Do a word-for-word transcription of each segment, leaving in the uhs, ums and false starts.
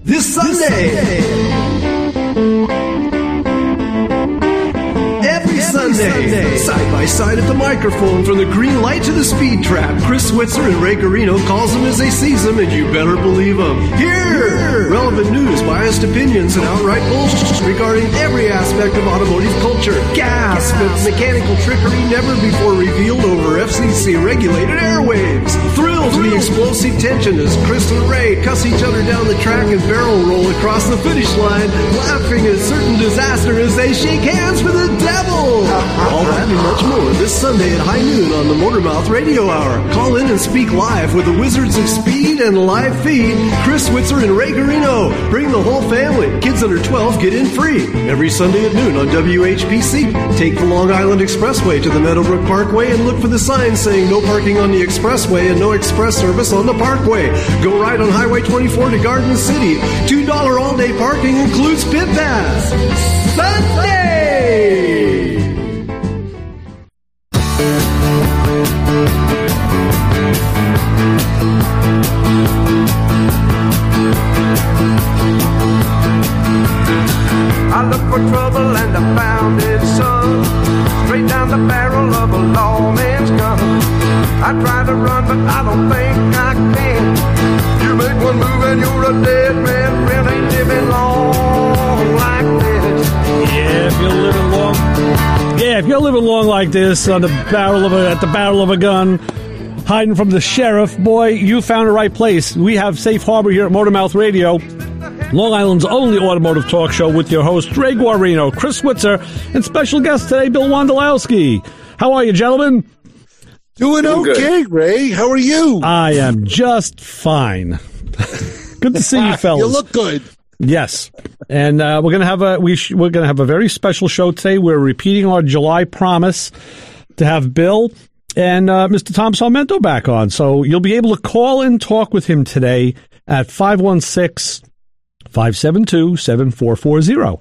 This Sunday. Every Sunday, side by side at the microphone, from the green light to the speed trap, Chris Switzer and Ray Garino calls them as they sees them, and you better believe them. Here, relevant news, biased opinions, and outright bullshit regarding every aspect of automotive culture. Gasp at mechanical trickery never before revealed over F C C-regulated airwaves. Thrill to the explosive tension as Chris and Ray cuss each other down the track and barrel roll across the finish line, laughing at certain disaster as they shake hands with the devil. All that and much more this Sunday at high noon on the Motormouth Radio Hour. Call in and speak live with the Wizards of Speed and live feed, Chris Switzer and Ray Garino. Bring the whole family. Kids under twelve get in free. Every Sunday at noon on W H P C. Take the Long Island Expressway to the Meadowbrook Parkway and look for the sign saying no parking on the expressway and no express service on the parkway. Go right on Highway twenty-four to Garden City. two dollars all-day parking includes pit pass. Sunday! I looked for trouble and I found it, son. Straight down the barrel of a lawman's gun. I tried to run, but I don't think I can. You make one move and you're a dead man. Really living long like this. Yeah, if you're living long. Yeah, if you're living long like this on the barrel of a at the barrel of a gun, hiding from the sheriff, boy, you found the right place. We have Safe Harbor here at Motormouth Radio, Long Island's only automotive talk show, with your host, Ray Guarino, Chris Switzer, and special guest today, Bill Wondolowski. How are you, gentlemen? Doing okay, Ray. How are you? I am just fine. Good to see you, fellas. You look good. Yes, and uh, we're gonna have a we sh- we're gonna have a very special show today. We're repeating our July promise to have Bill and uh, Mister Tom Sarmento back on, so you'll be able to call and talk with him today at five one six, five seven two, seven four four zero.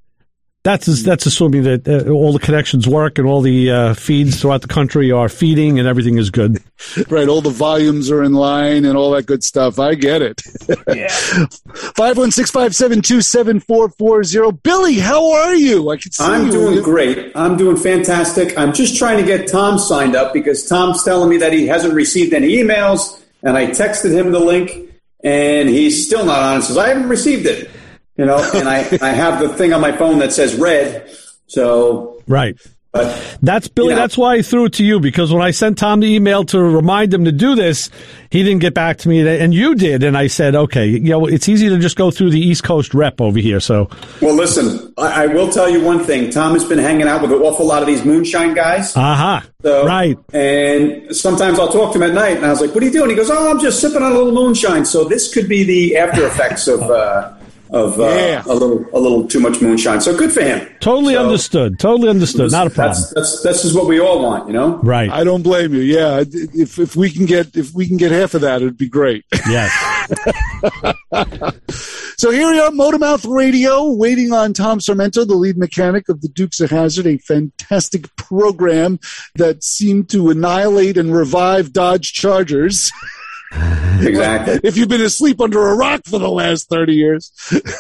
That's that's assuming that uh, all the connections work and all the uh, feeds throughout the country are feeding and everything is good. Right, all the volumes are in line and all that good stuff. I get it. Yeah. five one six, five seven two, seven four four zero. Billy, how are you? I can see I'm you. doing great. I'm doing fantastic. I'm just trying to get Tom signed up because Tom's telling me that he hasn't received any emails, and I texted him the link, and he's still not on. He says, I haven't received it. You know, and I, I have the thing on my phone that says red, so... Right. But, that's, Billy, you know, that's why I threw it to you, because when I sent Tom the email to remind him to do this, he didn't get back to me, and you did, and I said, okay, you know, it's easy to just go through the East Coast rep over here, so... Well, listen, I, I will tell you one thing. Tom has been hanging out with an awful lot of these moonshine guys. Uh-huh, so, right. And sometimes I'll talk to him at night, and I was like, what are you doing? He goes, oh, I'm just sipping on a little moonshine, so this could be the after effects of... Uh, Of uh, yeah. a little, a little too much moonshine. So good for him. Totally so, understood. Totally understood. Not a problem. That's, that's that's just what we all want, you know. Right. I don't blame you. Yeah. If if we can get if we can get half of that, it'd be great. Yes. So here we are, Motormouth Radio, waiting on Tom Sarmento, the lead mechanic of the Dukes of Hazzard, a fantastic program that seemed to annihilate and revive Dodge Chargers. Exactly. If you've been asleep under a rock for the last thirty years,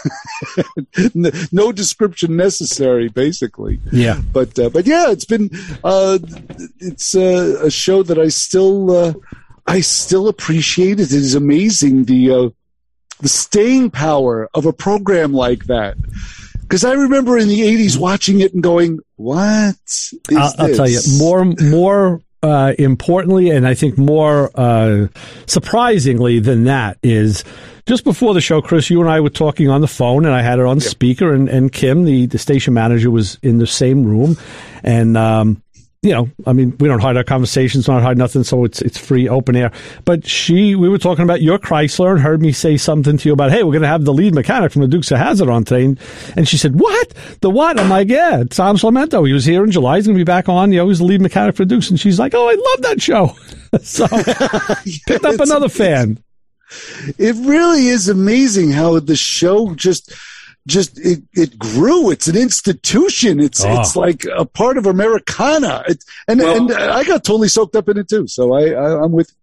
no description necessary, basically. Yeah. But uh, but yeah, it's been uh, it's uh, a show that I still uh, I still appreciate. It is amazing the uh, the staying power of a program like that. Because I remember in the eighties watching it and going, "What is I'll, I'll this?" tell you more more. Uh, importantly, and I think more uh, surprisingly than that, is just before the show, Chris, you and I were talking on the phone, and I had it on yep. speaker, and, and Kim, the, the station manager, was in the same room. And, um, you know, I mean, we don't hide our conversations, not hide nothing, so it's it's free, open air. But she, we were talking about your Chrysler and heard me say something to you about, hey, we're going to have the lead mechanic from the Dukes of Hazzard on today. And, and she said, what? The what? I'm like, yeah, Tom Sarmento. He was here in July. He's going to be back on. You know, he's the lead mechanic for the Dukes. And she's like, oh, I love that show. So picked up another fan. It really is amazing how the show just... Just it, it grew. It's an institution. It's oh. it's like a part of Americana. It, and well, and I got totally soaked up in it too. So I, I I'm with.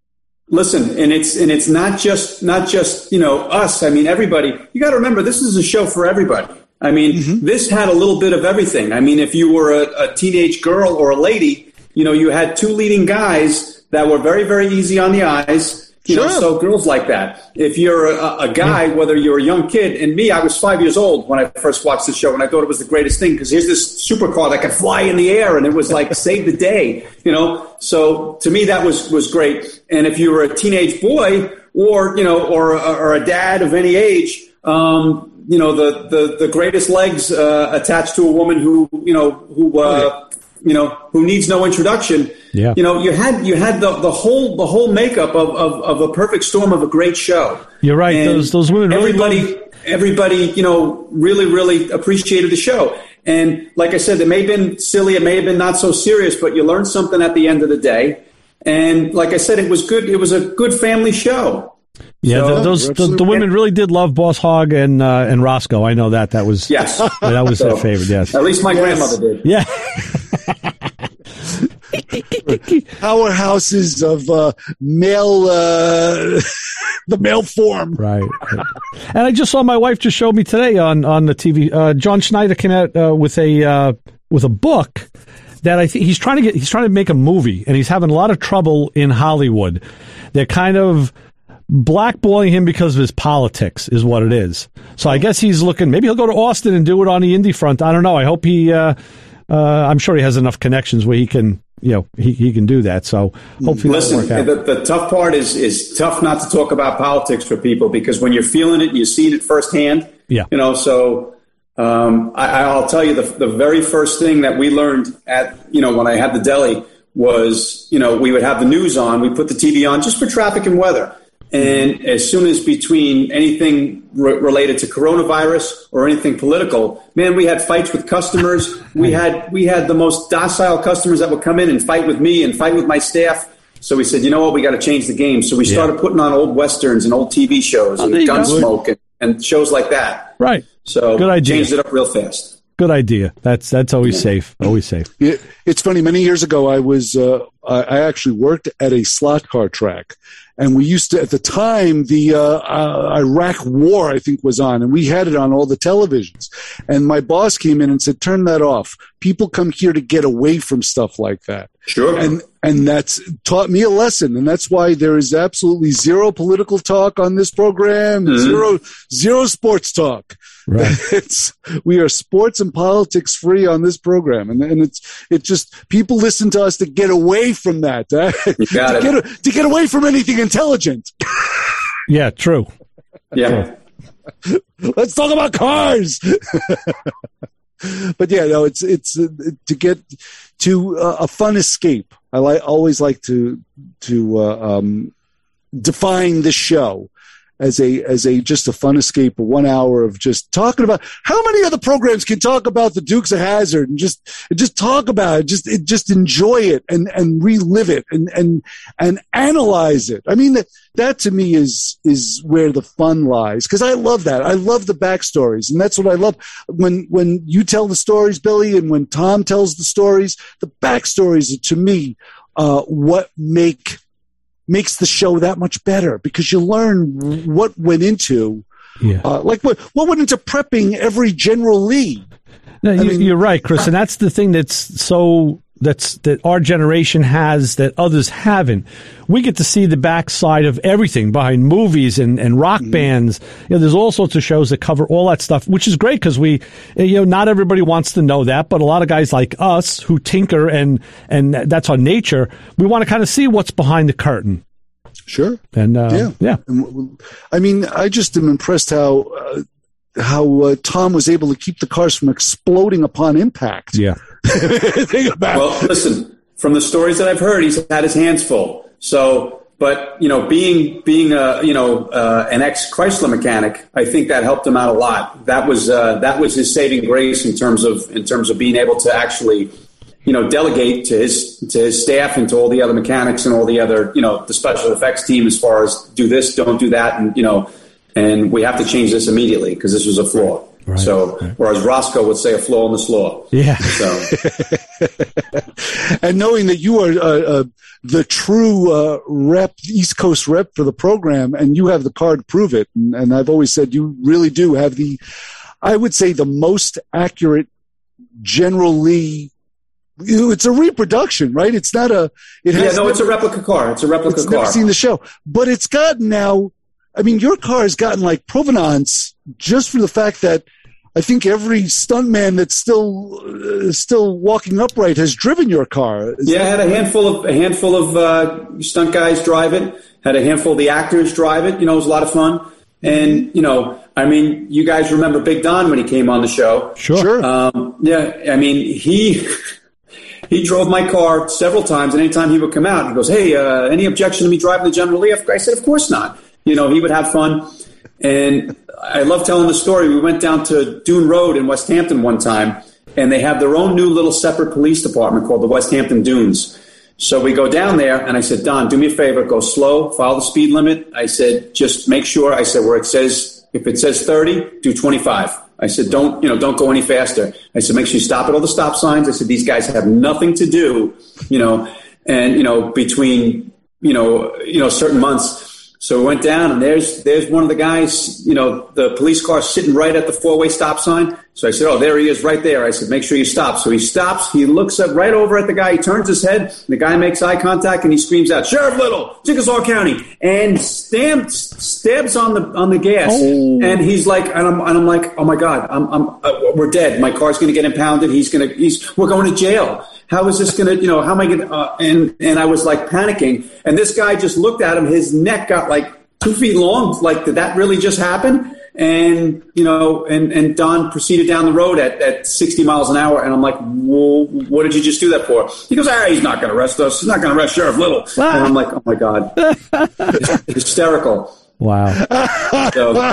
Listen, and it's and it's not just not just you know us. I mean, everybody. You got to remember, this is a show for everybody. I mean, mm-hmm. this had a little bit of everything. I mean, if you were a, a teenage girl or a lady, you know, you had two leading guys that were very, very easy on the eyes. You sure. know, so girls like that. If you're a, a guy, whether you're a young kid, and me, I was five years old when I first watched the show, and I thought it was the greatest thing because here's this supercar that could fly in the air, and it was like save the day, you know. So to me, that was was great. And if you were a teenage boy, or you know, or or a dad of any age, um, you know, the the the greatest legs uh, attached to a woman who you know who. Uh, you know, who needs no introduction. Yeah. You know, you had you had the, the whole the whole makeup of, of, of a perfect storm of a great show. You're right. And those those women really everybody love- everybody, you know, really, really appreciated the show. And like I said, it may have been silly, it may have been not so serious, but you learned something at the end of the day. And like I said, it was good, it was a good family show. Yeah, so, the, those the, the women really did love Boss Hogg and uh, and Roscoe. I know that. That was yes, that was so, their favorite. Yes, at least my yes. grandmother did. Yeah. Powerhouses of uh, male, uh, the male form. Right. And I just saw my wife just showed me today on on the T V. Uh, John Schneider came out uh, with a uh, with a book that I think he's trying to get. He's trying to make a movie, and he's having a lot of trouble in Hollywood. They're kind of blackballing him because of his politics is what it is. So I guess he's looking, maybe he'll go to Austin and do it on the indie front. I don't know. I hope he, uh, uh, I'm sure he has enough connections where he can, you know, he, he can do that. So hopefully Listen, that'll work out. The, the tough part is, is tough not to talk about politics for people because when you're feeling it, and you're seeing it firsthand, yeah. you know, so, um, I, I'll tell you the, the very first thing that we learned at, you know, when I had the deli was, you know, we would have the news on, we put the T V on just for traffic and weather. And as soon as between anything re- related to coronavirus or anything political, man, we had fights with customers. We had we had the most docile customers that would come in and fight with me and fight with my staff. So we said, you know what, we got to change the game. So we started yeah. putting on old westerns and old T V shows and oh, Gunsmoke and, and shows like that. Right. So good idea. Changed it up real fast. Good idea. That's that's always yeah. safe. Always safe. It, it's funny. Many years ago, I was uh, I actually worked at a slot car track. And we used to, at the time, the uh, uh, Iraq War, I think, was on, and we had it on all the televisions. And my boss came in and said, turn that off. People come here to get away from stuff like that. Sure. And and that's taught me a lesson, and that's why there is absolutely zero political talk on this program, mm-hmm. zero zero sports talk. Right. It's we are sports and politics free on this program, and and it's it just people listen to us to get away from that, uh, you got to it. get to get away from anything intelligent. Yeah, true. Yeah. Let's talk about cars. But yeah, no, it's it's uh, to get to uh, a fun escape. I like always like to to uh, um, define the show as a as a just a fun escape, a one hour of just talking about how many other programs can talk about the Dukes of Hazzard and just just talk about it, just it, just enjoy it and and relive it and and and analyze it. I mean that that to me is is where the fun lies, because I love that. I love the backstories, and that's what I love when when you tell the stories, Billy, and when Tom tells the stories. The backstories are, to me, uh, what make makes the show that much better, because you learn what went into, yeah. uh, like what what went into prepping every General Lee. No, you, mean, you're right, Chris, and that's the thing that's so that's that our generation has that others haven't. We get to see the backside of everything behind movies and, and rock mm-hmm. bands. You know, there's all sorts of shows that cover all that stuff, which is great because we, you know, not everybody wants to know that, but a lot of guys like us who tinker and and that's our nature. We want to kind of see what's behind the curtain. Sure. And uh, yeah, yeah. I mean, I just am impressed how uh, how uh, Tom was able to keep the cars from exploding upon impact. Yeah. Think about well, listen, from the stories that I've heard, he's had his hands full. So, but you know, being being a you know uh, an ex Chrysler mechanic, I think that helped him out a lot. That was uh, that was his saving grace in terms of in terms of being able to actually, you know, delegate to his to his staff and to all the other mechanics and all the other, you know, the special effects team as far as do this, don't do that, and you know, and we have to change this immediately because this was a flaw. Right, so, right. Whereas Roscoe would say a flaw in the slaw. Yeah. So, and knowing that you are uh, uh, the true uh, rep, East Coast rep for the program, and you have the car to prove it, and, and I've always said you really do have the, I would say, the most accurate General Lee. It's a reproduction, right? It's not a. It has yeah, no, never, it's a replica car. It's a replica it's car. Never seen the show, but it's gotten now. I mean, your car has gotten like provenance just for the fact that I think every stuntman that's still uh, still walking upright has driven your car. Is yeah, that- I had a handful of a handful of uh, stunt guys drive it. Had a handful of the actors drive it. You know, it was a lot of fun. And you know, I mean, you guys remember Big Don when he came on the show? Sure. Sure. Um, yeah, I mean, he he drove my car several times, and anytime he would come out, he goes, "Hey, uh, any objection to me driving the General Lee?" I said, "Of course not." You know, he would have fun. And I love telling the story. We went down to Dune Road in West Hampton one time, and they have their own new little separate police department called the West Hampton Dunes. So we go down there, and I said, "Don, do me a favor, go slow, follow the speed limit." I said, "Just make sure," I said, "where it says, if it says thirty, do twenty-five. I said, don't, you know, don't go any faster. I said, make sure you stop at all the stop signs. I said, these guys have nothing to do, you know, and, you know, between, you know, you know, certain months." So we went down, and there's there's one of the guys, you know, the police car sitting right at the four-way stop sign. So I said, "Oh, there he is right there." I said, "Make sure you stop." So he stops. He looks up right over at the guy. He turns his head. The guy makes eye contact, and he screams out, "Sheriff Little, Chickasaw County," and stamps, stabs on the on the gas. Oh. And he's like, and I'm, and I'm like, "Oh my God, I'm, I'm uh, we're dead. My car's going to get impounded. He's going to, he's, we're going to jail. How is this going to, you know, how am I going to?" Uh, and and I was like panicking. And this guy just looked at him. His neck got like two feet long. Like, did that really just happen? And, you know, and, and Don proceeded down the road at, at sixty miles an hour. And I'm like, well, what did you just do that for? He goes, "Ah, he's not going to arrest us. He's not going to arrest Sheriff Little." And I'm like, oh my God. Hysterical. Wow. So,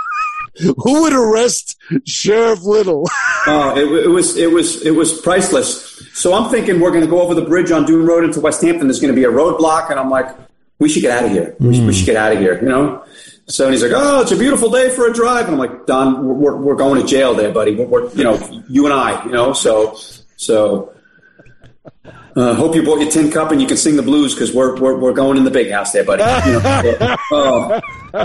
Who would arrest Sheriff Little? oh, it, it was, it was, it was priceless. So I'm thinking we're going to go over the bridge on Dune Road into West Hampton. There's going to be a roadblock. And I'm like, we should get out of here. We should, we should get out of here, you know? So and he's like, "Oh, it's a beautiful day for a drive." And I'm like, "Don, we're, we're going to jail there, buddy. We're, we're, you know, you and I, you know, so, so, uh, hope you bought your tin cup and you can sing the blues, because we're, we're, we're going in the big house there, buddy." You know, oh.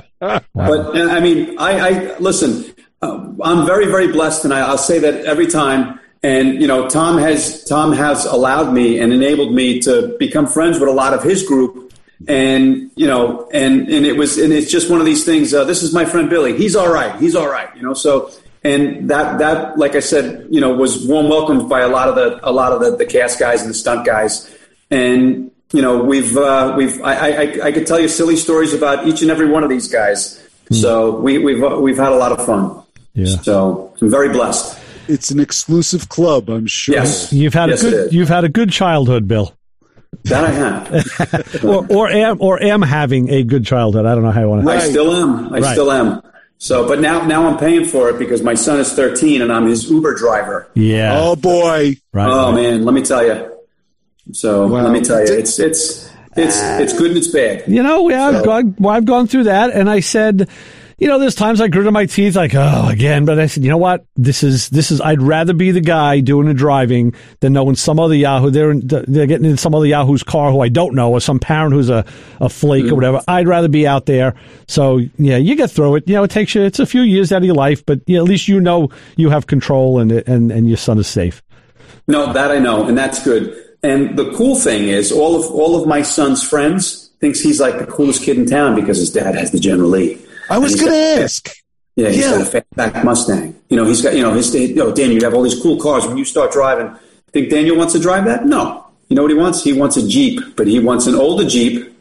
But I mean, I, I listen, uh, I'm very, very blessed. And I, I'll say that every time. And, you know, Tom has, Tom has allowed me and enabled me to become friends with a lot of his group. And, you know, and, and it was, and it's just one of these things. Uh, this is my friend Billy. He's all right. He's all right. You know, so, and that, that, like I said, you know, was warm welcomed by a lot of the, a lot of the, the cast guys and the stunt guys. And, you know, we've, uh, we've, I, I, I could tell you silly stories about each and every one of these guys. Mm. So we, we've, we've had a lot of fun. Yeah. So I'm very blessed. It's an exclusive club, I'm sure. Yes. You've had yes, a good, you've had a good childhood, Bill. That I have. or, or am, or am having a good childhood. I don't know how you want to. I still am. I right. still am. So, but now, now I'm paying for it because my son is thirteen and I'm his Uber driver. Yeah. Oh boy. Right. Oh right. man, let me tell you. So wow. let me tell you, it's it's it's it's good and it's bad. You know, yeah, so. I've gone, well, I've gone through that, and I said, you know, there's times I gritted my teeth, like, oh, again. But I said, you know what? This is this is. I'd rather be the guy doing the driving than knowing some other Yahoo. They're in, they're getting in some other Yahoo's car who I don't know, or some parent who's a, a flake mm. or whatever. I'd rather be out there. So yeah, you get through it. You know, it takes you. It's a few years out of your life, but you know, at least you know you have control, and and and your son is safe. No, that I know, and that's good. And the cool thing is, all of all of my son's friends thinks he's like the coolest kid in town because his dad has the General Lee. I was going to ask. Yeah, he's yeah. got a fatback Mustang. You know, he's got, you know, his, you know, Daniel, you have all these cool cars. When you start driving, think Daniel wants to drive that? No. You know what he wants? He wants a Jeep, but he wants an older Jeep,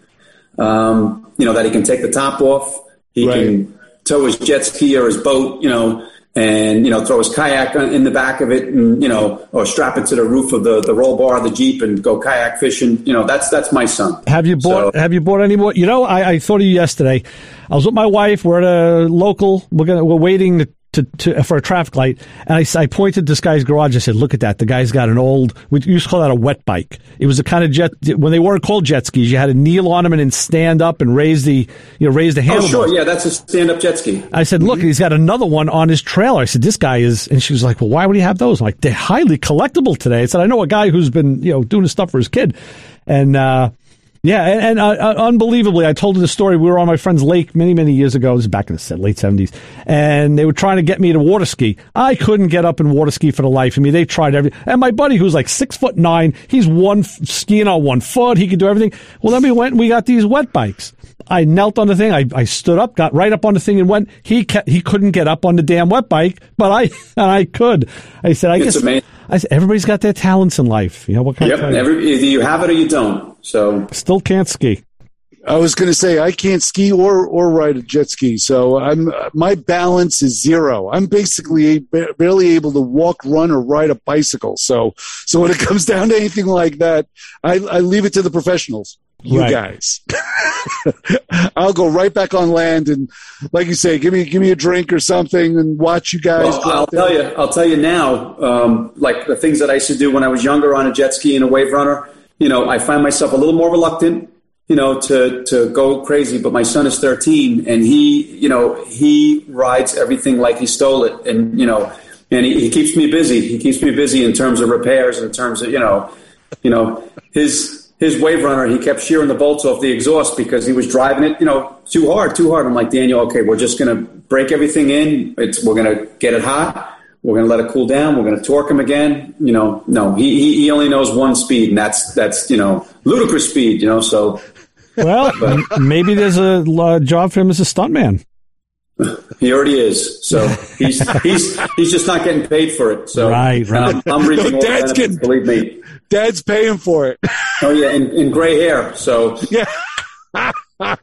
um, you know, that he can take the top off. He right. can tow his jet ski or his boat, you know, and, you know, throw his kayak in the back of it and, you know, or strap it to the roof of the, the roll bar of the Jeep and go kayak fishing. You know, that's, that's my son. Have you bought, so, have you bought any more? You know, I, I thought of you yesterday. I was with my wife. We're at a local. We're gonna, we're waiting to to, to for a traffic light, and I, I pointed this guy's garage. I said, "Look at that! The guy's got an old. We used to call that a wet bike. It was a kind of jet when they weren't called jet skis. You had to kneel on them and then stand up and raise the you know raise the handle. Oh, sure, yeah, that's a stand-up jet ski. I said, "Look, he's got another one on his trailer." I said, "This guy is," and she was like, "Well, why would he have those?" I'm like, "They're highly collectible today." I said, "I know a guy who's been you know doing this stuff for his kid," and. uh Yeah, and, and uh, unbelievably, I told her the story. We were on my friend's lake many, many years ago. This is back in the late seventies. And they were trying to get me to water ski. I couldn't get up and water ski for the life of me. They tried everything. And my buddy, who's like six foot nine, he's one skiing on one foot. He could do everything. Well, then we went and we got these wet bikes. I knelt on the thing. I, I stood up, got right up on the thing and went. He kept, he couldn't get up on the damn wet bike, but I and I could. I said, I it's guess amazing. I said, everybody's got their talents in life. You know, what kind Yep, of every, either you have it or you don't. So Still can't ski. I was going to say I can't ski or or ride a jet ski, so I'm my balance is zero. I'm basically barely able to walk, run, or ride a bicycle. So so when it comes down to anything like that, I, I leave it to the professionals. You Right. guys, I'll go right back on land and, like you say, give me give me a drink or something and watch you guys. well, go I'll out there. tell you, I'll tell you now. Um, like the things that I used to do when I was younger on a jet ski and a wave runner. You know, I find myself a little more reluctant. You know, to, to go crazy, but my son is thirteen and he, you know, he rides everything like he stole it. And, you know, and he, he keeps me busy. He keeps me busy in terms of repairs, in terms of, you know, you know, his, his wave runner, he kept shearing the bolts off the exhaust because he was driving it, you know, too hard, too hard. I'm like, Daniel, okay, we're just going to break everything in. It's, we're going to get it hot. We're going to let it cool down. We're going to torque him again. You know, no, he, he, he only knows one speed and that's, that's, you know, ludicrous speed, you know, so. Well, m- maybe there's a uh, job for him as a stuntman. He already is. So he's he's he's just not getting paid for it. So Right, right. I'm, I'm reaping No, all the Dad's benefits, getting- believe me. Dad's paying for it. Oh yeah, and, and gray hair. So Yeah. I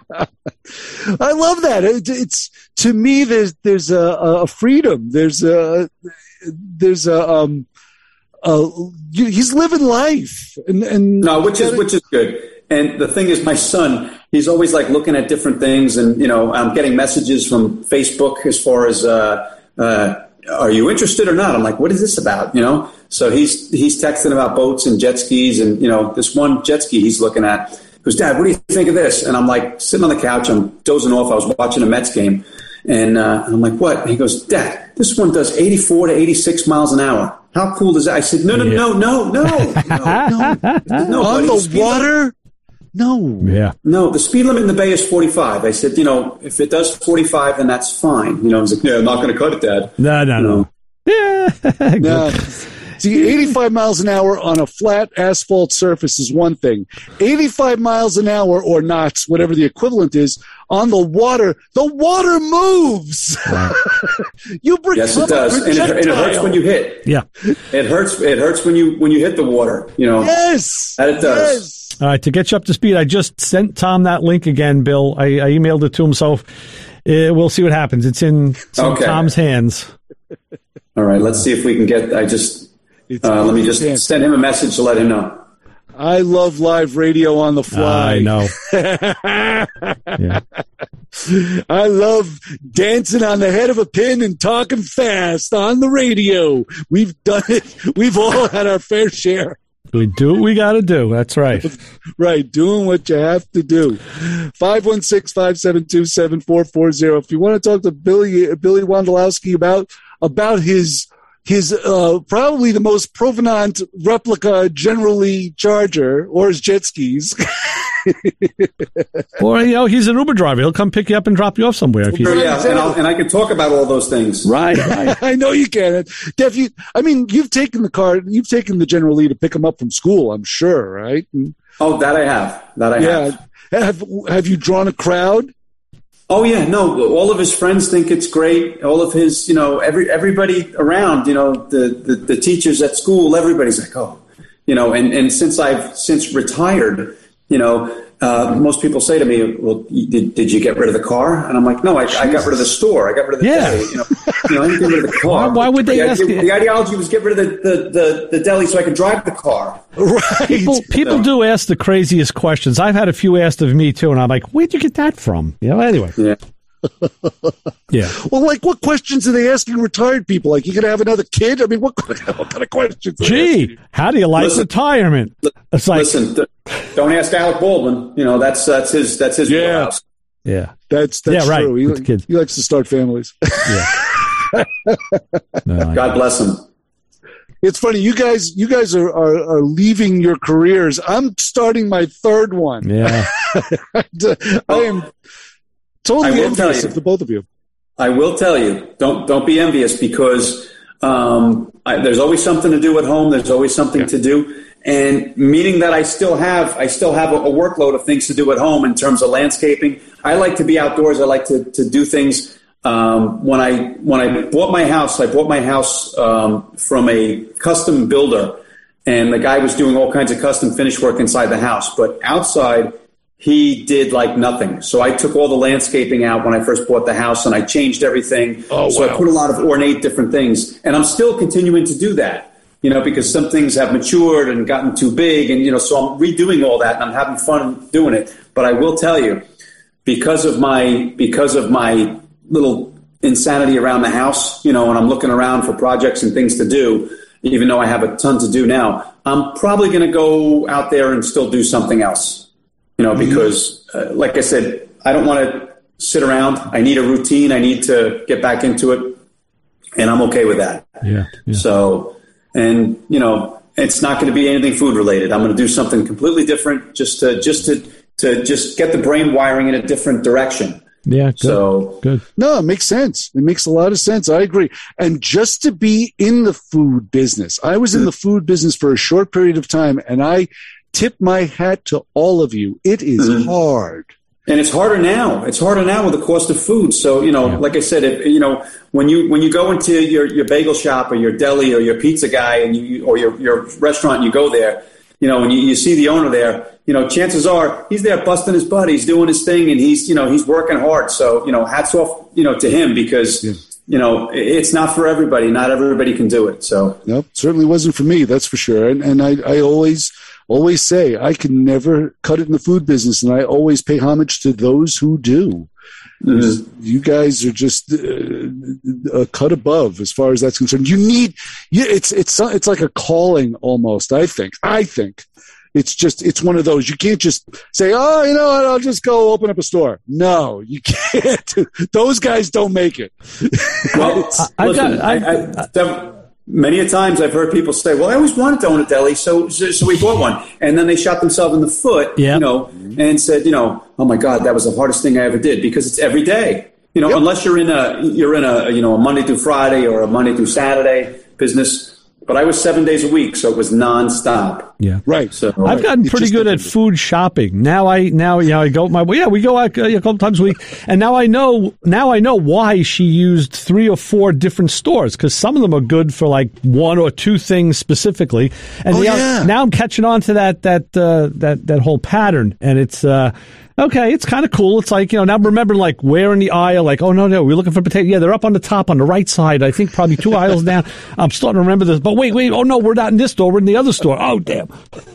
love that. It, it's to me. There's there's a, a freedom. There's a there's a um. Uh, he's living life, and and no, which is which is good. And the thing is, my son, he's always like looking at different things, and you know, I'm getting messages from Facebook as far as, uh, uh, are you interested or not? I'm like, what is this about? You know, so he's he's texting about boats and jet skis, and you know, this one jet ski he's looking at. He goes, Dad, what do you think of this? And I'm like sitting on the couch, I'm dozing off. I was watching a Mets game, and, uh, and I'm like, what? And he goes, Dad, this one does eighty-four to eighty-six miles an hour. How cool is that? I said, no, no, Yeah. no, no, no, no, no, no. on buddy, the speed limit- water. No. Yeah. No, the speed limit in the Bay is forty-five. I said, you know, if it does forty-five, then that's fine. You know, I was like, yeah, I'm not going to cut it, Dad. No, no, no. Yeah. No. See, eighty-five miles an hour on a flat asphalt surface is one thing. eighty-five miles an hour or knots, whatever the equivalent is, on the water, the water moves. Right. You become Yes, it a does, and it, and it hurts projectile. when you hit. Yeah. It hurts. It hurts when you when you hit the water. You know. Yes. That it does. Yes. All right, to get you up to speed, I just sent Tom that link again, Bill. I, I emailed it to him, so uh, we'll see what happens. It's in, it's in Okay. Tom's hands. All right. Let's see if we can get. I just It's uh, let me just fantastic. send him a message to let him know. I love live radio on the fly. I know. Yeah. I love dancing on the head of a pin and talking fast on the radio. We've done it. We've all had our fair share. We do what we got to do. That's right. Right, doing what you have to do. five one six, five seven two, seven four four zero. If you want to talk to Billy Billy Wondolowski about about his his uh, probably the most provenant replica generally Charger or his jet skis. Or, you know, he's an Uber driver. He'll come pick you up and drop you off somewhere. If he's, Sure, yeah, and, I'll, and I can talk about all those things. right, right. I know you can. Def, you, I mean, you've taken the car, you've taken the General Lee to pick him up from school, I'm sure, right? And, Oh, that I have. That I have. yeah. Have have you drawn a crowd? Oh yeah, no. All of his friends think it's great. All of his, you know, every everybody around, you know, the, the, the teachers at school, everybody's like, oh, you know. And, and since I've since retired, you know, uh, most people say to me, well, did did you get rid of the car? And I'm like, no, I, I got rid of the store. I got rid of the Yeah. deli. You know, you know, I didn't get rid of the car. Why- why would they the, ask idea- you- The ideology was get rid of the, the, the, the deli so I could drive the car. Right. People, people No. do ask the craziest questions. I've had a few asked of me, too, and I'm like, where'd you get that from? You know, anyway. Yeah. Yeah. Well, like, what questions are they asking retired people? Like, you going to have another kid? I mean, what, what kind of questions? are they asking? Gee, how do you like Listen, retirement? It's like, Listen, th- don't ask Alec Baldwin. You know, that's that's his that's his Yeah. wheelhouse. yeah, That's that's Yeah, right, true. He, with the kids. he likes to start families. yeah. No, I- God bless him. It's funny. You guys, you guys are, are, are leaving your careers. I'm starting my third one. yeah. I am I totally will tell envious you. of the both of you. I will tell you, don't don't be envious because um, I, there's always something to do at home. There's always something Yeah. to do, and meaning that I still have I still have a, a workload of things to do at home in terms of landscaping. I like to be outdoors. I like to to do things. Um, when I when I bought my house, I bought my house um, from a custom builder, and the guy was doing all kinds of custom finish work inside the house, but outside he did like nothing. So I took all the landscaping out when I first bought the house, and I changed everything. Oh, so wow. I put a lot of ornate different things, and I'm still continuing to do that. You know, because some things have matured and gotten too big, and you know, so I'm redoing all that, and I'm having fun doing it. But I will tell you, because of my because of my little insanity around the house, you know, and I'm looking around for projects and things to do, even though I have a ton to do now, I'm probably going to go out there and still do something else, you know, because uh, like I said, I don't want to sit around. I need a routine. I need to get back into it, and I'm okay with that. Yeah. yeah. So, and you know, it's not going to be anything food related. I'm going to do something completely different just to, just to, to just get the brain wiring in a different direction. Yeah, good. So good. No, it makes sense. It makes a lot of sense. I agree. And just to be in the food business, I was in the food business for a short period of time, and I tip my hat to all of you. It is Mhm. hard. And it's harder now. It's harder now with the cost of food. So, you know, Yeah. like I said, if, you know, when you when you go into your, your bagel shop or your deli or your pizza guy and you or your, your restaurant and you go there, you know, when you, you see the owner there, you know, chances are he's there busting his butt. He's doing his thing, and he's, you know, he's working hard. So, you know, hats off, you know, to him because, Yeah. you know, it's not for everybody. Not everybody can do it. So, Nope, certainly wasn't for me, that's for sure. And and I, I always always say I can never cut it in the food business, and I always pay homage to those who do. mhm. You guys are just uh, a cut above as far as that's concerned. You need, you, it's it's it's like a calling almost. I think. I think it's just it's one of those. You can't just say, oh, you know what? I'll just go open up a store. No, you can't. Those guys don't make it. Well, I- I listen, got- I, I- I, sev- many a times I've heard people say, "Well, I always wanted to own a deli, so so, so we bought one," and then they shot themselves in the foot, Yeah. you know, and said, "You know, oh my God, that was the hardest thing I ever did," because it's every day, you know, Yep. unless you're in a you're in a you know a Monday through Friday or a Monday through Saturday business. But I was seven days a week, so it was nonstop. Yeah. Right. So I've gotten It pretty just good at depends. food shopping. Now I now you know I go my yeah we go out uh, a couple times a week, and now I know now I know why she used three or four different stores, because some of them are good for like one or two things specifically, and Oh, now, yeah. now I'm catching on to that that uh, that that whole pattern, and it's. Uh, Okay, it's kind of cool. It's like, you know, now I'm remembering like where in the aisle, like, oh, no, no, we're looking for potatoes. Yeah, they're up on the top on the right side. I think probably two aisles down. I'm starting to remember this. But wait, wait. Oh, no, we're not in this store. We're in the other store. Oh, damn.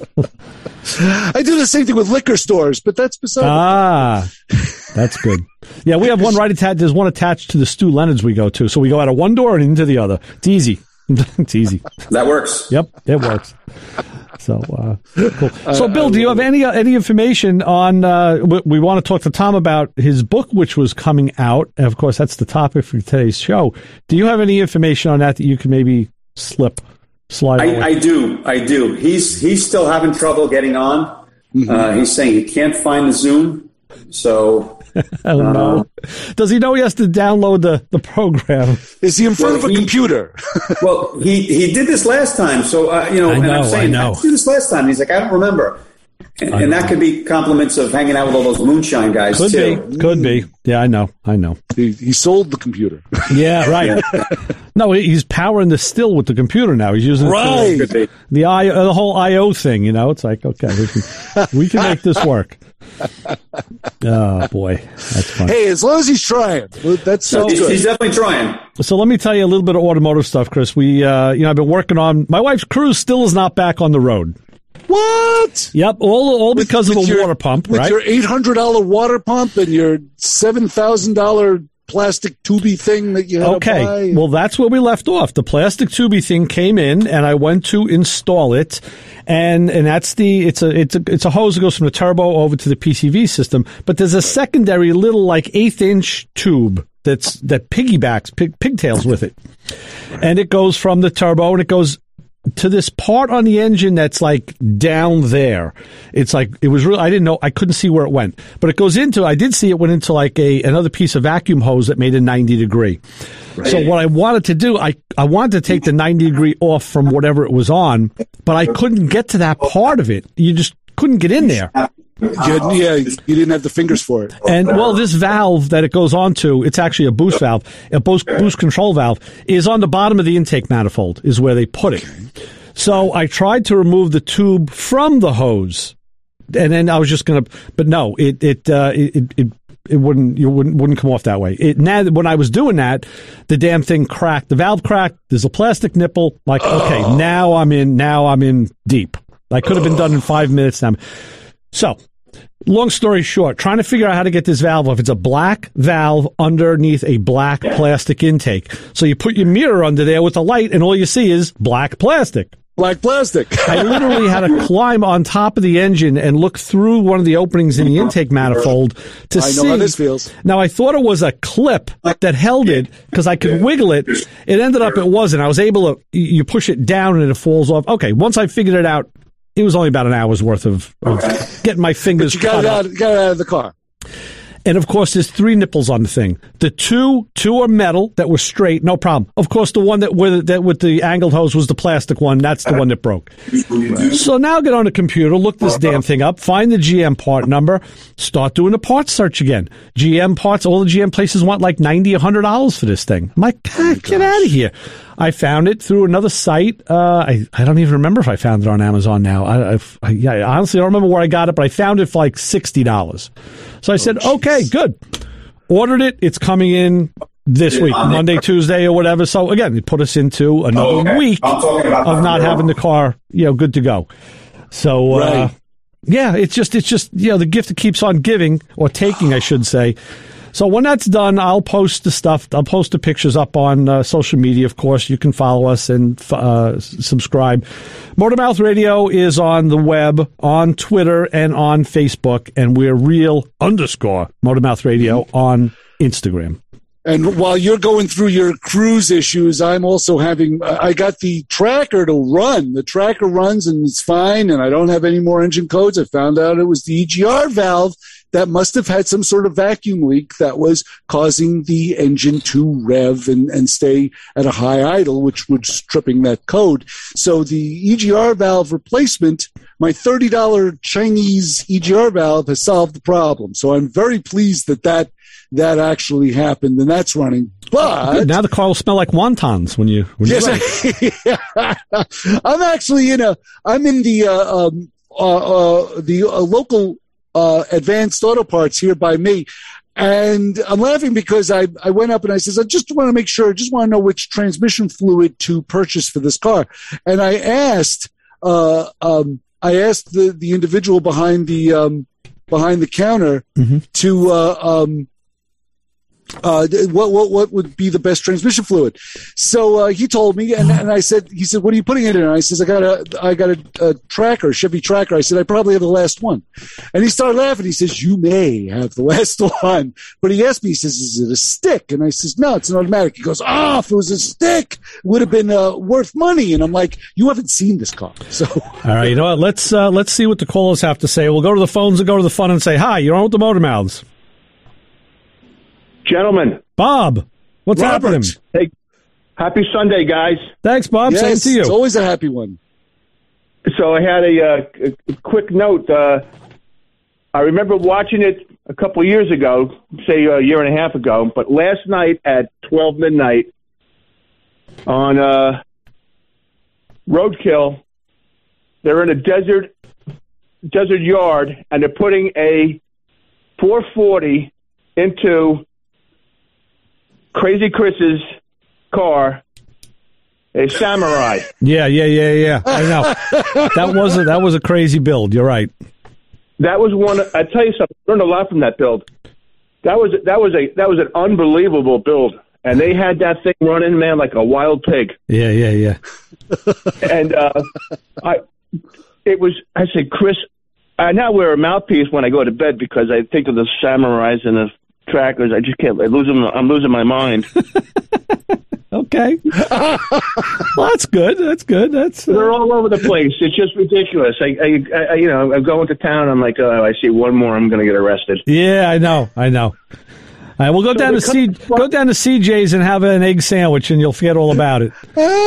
I do the same thing with liquor stores, but that's beside. Ah, that's good. Yeah, we have one right attached. There's one attached to the Stu Leonard's we go to. So we go out of one door and into the other. It's easy. It's easy. that works. Yep, it works. So, uh, cool. So, Bill, do you have any uh, any information on? Uh, we, we want to talk to Tom about his book, which was coming out. And of course, that's the topic for today's show. Do you have any information on that that you can maybe slip, slide? I, over? I do, I do. He's he's still having trouble getting on. Mm-hmm. Uh, he's saying he can't find the Zoom. So. Oh, no. Does he know he has to download the, the program? Is he in front Well, of a he- computer? Well, he, he did this last time, so uh, you know, I and know, I'm saying, I know. "How'd you do this last time?" And he's like, "I don't remember," and, and that could be compliments of hanging out with all those moonshine guys Could too. be. Could be. Yeah, I know. I know. he, he sold the computer. Yeah, right. No, he's powering the still with the computer now. He's using it for Right. Could be. the I, uh, the whole I O thing. You know, it's like, okay, we can we can make this work. Oh boy, that's fun. Hey, as long as he's trying, well, that's So- that's He's, good. he's definitely trying. So let me tell you a little bit of automotive stuff, Chris. We, uh, you know, I've been working on my wife's cruise. Still is not back on the road. What? Yep, all all With- because with of a your- water pump, With right? your eight hundred dollars water pump and your seven thousand dollars plastic tubey thing that you had to buy. Okay, well, that's where we left off. The plastic tubey thing came in, and I went to install it, and and that's the it's a it's a it's a hose that goes from the turbo over to the P C V system. But there's a secondary little like eighth inch tube that's that piggybacks pig, pigtails with it, and it goes from the turbo and it goes to this part on the engine that's like down there. It's like it was real. I didn't know. I couldn't see where it went, but it goes into. I did see it went into like a another piece of vacuum hose that made a ninety degree. Right. So what I wanted to do, I I wanted to take the ninety degree off from whatever it was on, but I couldn't get to that part of it. You just couldn't get in there. You had, yeah, you didn't have the fingers for it. And, well, this valve that it goes onto, it's actually a boost valve, a boost, boost control valve, is on the bottom of the intake manifold, is where they put it. So I tried to remove the tube from the hose, and then I was just going to, but no, it, it, uh, it, it, it wouldn't, you wouldn't, wouldn't come off that way. It, now, when I was doing that, the damn thing cracked. The valve cracked. There's a plastic nipple. Like, okay, oh. now I'm in, now I'm in deep. I could have been done in five minutes now. So, long story short, trying to figure out how to get this valve off. It's a black valve underneath a black plastic intake. So you put your mirror under there with a light, and all you see is black plastic. Black plastic. I literally had to climb on top of the engine and look through one of the openings in the intake manifold to see. I know how this feels. Now, I thought it was a clip that held it because I could wiggle it. It ended up it wasn't. I was able to, you push it down and it falls off. Okay, once I figured it out, it was only about an hour's worth of, of getting my fingers but you got it out, got it out of the car. And, of course, there's three nipples on the thing. The two two are metal that were straight, no problem. Of course, the one that with, that with the angled hose was the plastic one. That's the one that broke. Right. So now get on the computer, look this damn thing up, find the G M part number, start doing the parts search again. G M parts, all the G M places want like ninety dollars, one hundred dollars for this thing. I'm like, ah, get out of here. I found it through another site. Uh, I, I don't even remember if I found it on Amazon now. I, I, I, yeah, I honestly don't remember where I got it, but I found it for like sixty dollars. So I said, oh, okay, good. Ordered it. It's coming in this week, Monday, Tuesday, or whatever. So again, it put us into another oh, okay. week of not having the car, you know, good to go. So, right. uh, yeah, it's just, it's just, you know, the gift that keeps on giving or taking, I should say. So when that's done, I'll post the stuff. I'll post the pictures up on uh, social media, of course. You can follow us and uh, subscribe. Motormouth Radio is on the web, on Twitter, and on Facebook. And we're real underscore Motormouth Radio on Instagram. And while you're going through your cruise issues, I'm also having, I got the tracker to run. The tracker runs and it's fine, and I don't have any more engine codes. I found out it was the E G R valve that must have had some sort of vacuum leak that was causing the engine to rev and, and stay at a high idle, which was tripping that code. So the E G R valve replacement, my thirty dollars Chinese E G R valve, has solved the problem. So I'm very pleased that that, that actually happened, and that's running. But good. Now the car will smell like wontons when you. When yes, I, I'm actually in a. I'm in the uh, um, uh, uh, the uh, local uh, Advanced Auto Parts here by me, and I'm laughing because I I went up and I says I just want to make sure, I just want to know which transmission fluid to purchase for this car, and I asked uh, um, I asked the the individual behind the um, behind the counter mm-hmm. to. Uh, um, Uh, what, what, what would be the best transmission fluid? So, uh, he told me, and, and I said, he said, what are you putting it in? And I says, I got a, I got a, a tracker, Chevy tracker. I said, I probably have the last one. And he started laughing. He says, you may have the last one. But he asked me, he says, is it a stick? And I says, no, it's an automatic. He goes, oh, if it was a stick, it would have been, uh, worth money. And I'm like, you haven't seen this car. So. All right. You know what? Let's, uh, let's see what the callers have to say. We'll go to the phones and go to the fun and say, hi, you're on with the Motor Mouths. Gentlemen. Bob, what's Robert. happening? Hey, happy Sunday, guys. Thanks, Bob. Yes, Same to you. It's always a happy one. So I had a, uh, a quick note. Uh, I remember watching it a couple of years ago, say a year and a half ago, but last night at twelve midnight on uh, Roadkill, they're in a desert desert yard, and they're putting a four forty into Crazy Chris's car, a Samurai. Yeah, yeah, yeah, yeah. I know. that was a, that was a crazy build. You're right. That was one. I tell you something. I learned a lot from that build. That was that was a that was an unbelievable build, and they had that thing running, man, like a wild pig. Yeah, yeah, yeah. and uh, I, it was. I said, Chris, I now wear a mouthpiece when I go to bed because I think of the Samurais and the trackers. I just can't. I lose them. I'm losing my mind. Okay. Well, that's good. That's good. That's uh... They're all over the place. It's just ridiculous. I, I, I, you know, I'm going to town. I'm like, oh, I see one more, I'm going to get arrested. Yeah, I know. I know. All right, we'll go so down to C, go down to C J's and have an egg sandwich, and you'll forget all about it.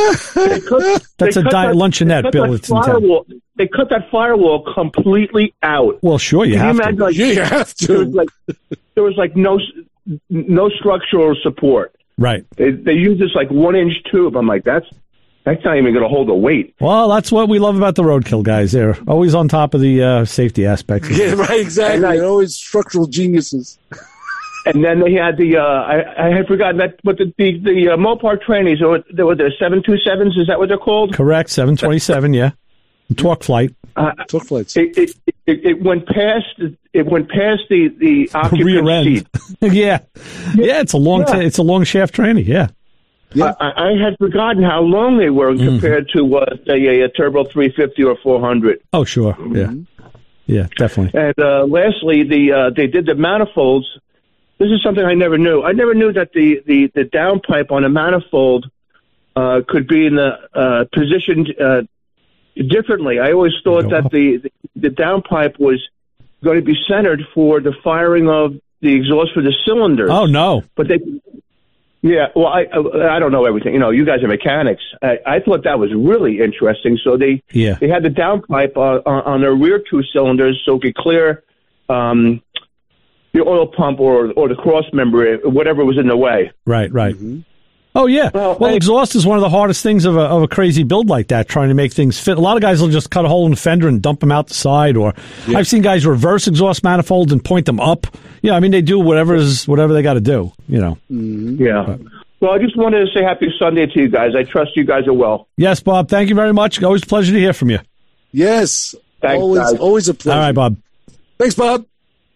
cut, That's a diet luncheonette, Bill. It's firewall, they cut that firewall completely out. Well, sure, you Can have you to. imagine, like, Yeah, you have to. There was like, there was like no, no structural support. Right. They they use this like one inch tube. I'm like, that's that's not even going to hold a weight. Well, that's what we love about the roadkill guys. They're always on top of the uh, safety aspects. Yeah, right, exactly. I, They're always structural geniuses. And then they had the uh, I, I had forgotten that, but the the, the uh, Mopar trannies, or there were the seven two sevens. Is that what they're called? Correct. seven twenty-seven. Yeah. Torque flight. Uh, Torque flights. It, it, it, it went past it went past the the occupant Rear end. seat. yeah. Yeah. It's a long Yeah. t- it's a long shaft tranny. Yeah. Yeah. I, I had forgotten how long they were Mm-hmm. compared to what a, a turbo three fifty or four hundred. Oh, sure. Yeah. Yeah. Definitely. And uh, lastly, the uh, they did the manifolds. This is something I never knew. I never knew that the the, the downpipe on a manifold uh, could be in the uh, positioned uh, differently. I always thought Go that up. the, the the downpipe was going to be centered for the firing of the exhaust for the cylinders. Oh no. But they, yeah, well, I I don't know everything. You know, you guys are mechanics. I, I thought that was really interesting. So they Yeah. they had the downpipe uh, on, on their rear two cylinders so it could clear um, the oil pump or or the cross member, whatever was in the way. Right. Right. Oh yeah. Well, Well, I- exhaust is one of the hardest things of a of a crazy build like that. Trying to make things fit. A lot of guys will just cut a hole in the fender and dump them out the side. Or I've seen guys reverse exhaust manifolds and point them up. Yeah, I mean they do whatever is whatever they got to do. You know. Yeah. Well, I just wanted to say happy Sunday to you guys. I trust you guys are well. Yes, Bob. Thank you very much. Always a pleasure to hear from you. Yes. Thanks, always, guys. always a pleasure. All right, Bob. Thanks, Bob.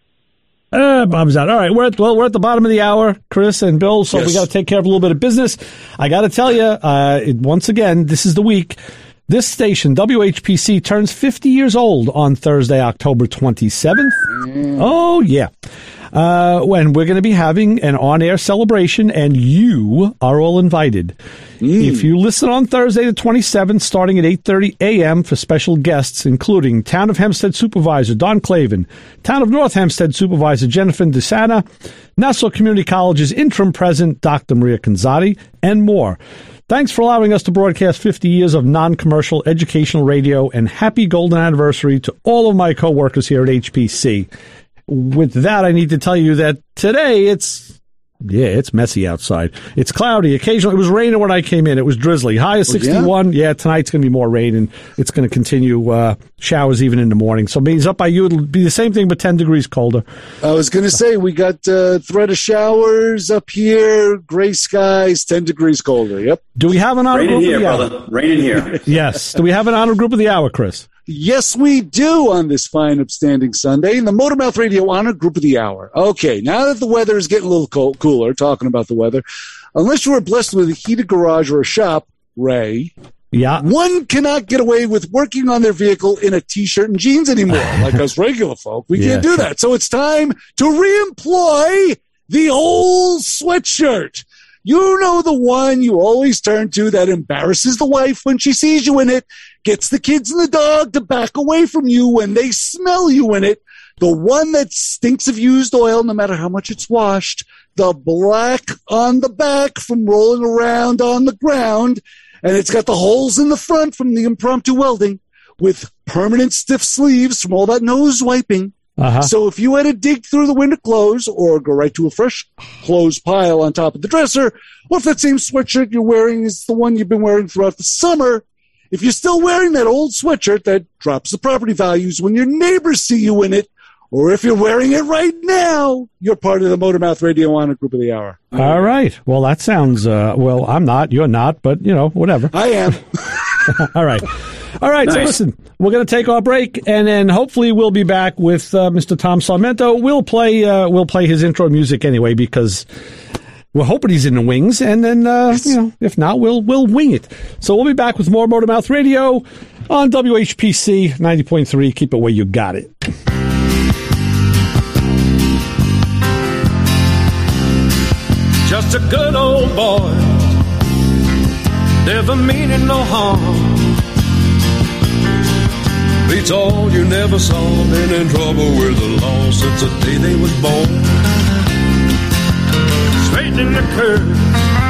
Uh, Bob's out. All right, we're at well, we're at the bottom of the hour, Chris and Bill. So Yes. we got to take care of a little bit of business. I got to tell you, uh, it, once again, this is the week. This station, W H P C, turns fifty years old on Thursday, October twenty-seventh. Oh yeah. Uh, when we're going to be having an on-air celebration, and you are all invited. If you listen on Thursday the twenty-seventh, starting at eight thirty a.m. for special guests, including Town of Hempstead Supervisor Don Clavin, Town of North Hempstead Supervisor Jennifer DeSana, Nassau Community College's interim president Doctor Maria Canzati, and more. Thanks for allowing us to broadcast fifty years of non-commercial educational radio, and happy golden anniversary to all of my coworkers here at H P C. With that, I need to tell you that today it's, yeah, it's messy outside. It's cloudy. Occasionally, it was raining when I came in. It was drizzly. High of sixty-one. Yeah, tonight's going to be more rain, and it's going to continue uh, showers even in the morning. So means up by you, it'll be the same thing, but ten degrees colder. I was going to say, we got uh, threat of showers up here, gray skies, ten degrees colder. Yep. Do we have an honor Rain in group here, of the hour? brother. Rain in here. Yes. Do we have an honor group of the hour, Chris? Yes, we do on this fine, upstanding Sunday in the Motormouth Radio Honor Group of the Hour. Okay, now that the weather is getting a little cold, cooler, talking about the weather, unless you are blessed with a heated garage or a shop, Ray, Yeah. one cannot get away with working on their vehicle in a T-shirt and jeans anymore, like us regular folk. We Yeah, can't do sure. that. So it's time to reemploy the old sweatshirt. You know, the one you always turn to that embarrasses the wife when she sees you in it, gets the kids and the dog to back away from you when they smell you in it, the one that stinks of used oil no matter how much it's washed, the black on the back from rolling around on the ground, and it's got the holes in the front from the impromptu welding with permanent stiff sleeves from all that nose wiping. Uh-huh. So if you had to dig through the winter clothes or go right to a fresh clothes pile on top of the dresser, or if that same sweatshirt you're wearing is the one you've been wearing throughout the summer, if you're still wearing that old sweatshirt that drops the property values when your neighbors see you in it, or if you're wearing it right now, you're part of the Motormouth Radio Honor Group of the Hour. All right. Well, that sounds, uh, well, I'm not, you're not, but, you know, whatever. I am. All right. All right. Nice. So listen, we're going to take our break, and then hopefully we'll be back with uh, Mister Tom Sarmento. We'll play, uh, we'll play his intro music anyway, because we're hoping he's in the wings, and then, uh, yes. you know, if not, we'll, we'll wing it. So we'll be back with more Motormouth Radio on W H P C ninety point three. Keep it where you got it. Just a good old boy, never meaning no harm. They told you never saw been in trouble with the law since the day they was born. Straightening the curves,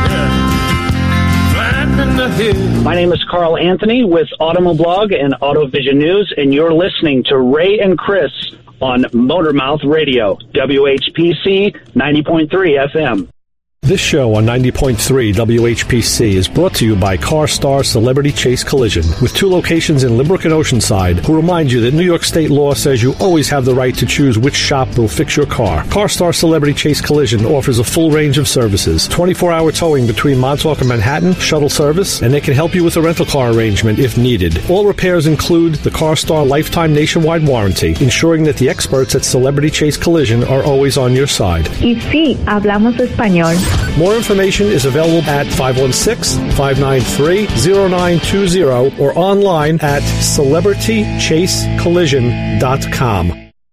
yeah, flattening the hill. My name is Carl Anthony with Automoblog and AutoVision News, and you're listening to Ray and Chris on Motormouth Radio, W H P C ninety point three F M. This show on ninety point three W H P C is brought to you by CarStar Celebrity Chase Collision, with two locations in Limerick and Oceanside, who remind you that New York State law says you always have the right to choose which shop will fix your car. CarStar Celebrity Chase Collision offers a full range of services, twenty-four hour towing between Montauk and Manhattan, shuttle service, and they can help you with a rental car arrangement if needed. All repairs include the CarStar Lifetime Nationwide Warranty, ensuring that the experts at Celebrity Chase Collision are always on your side. Y sí, hablamos español. More information is available at five one six, five nine three, zero nine two zero or online at celebrity chase collision dot com.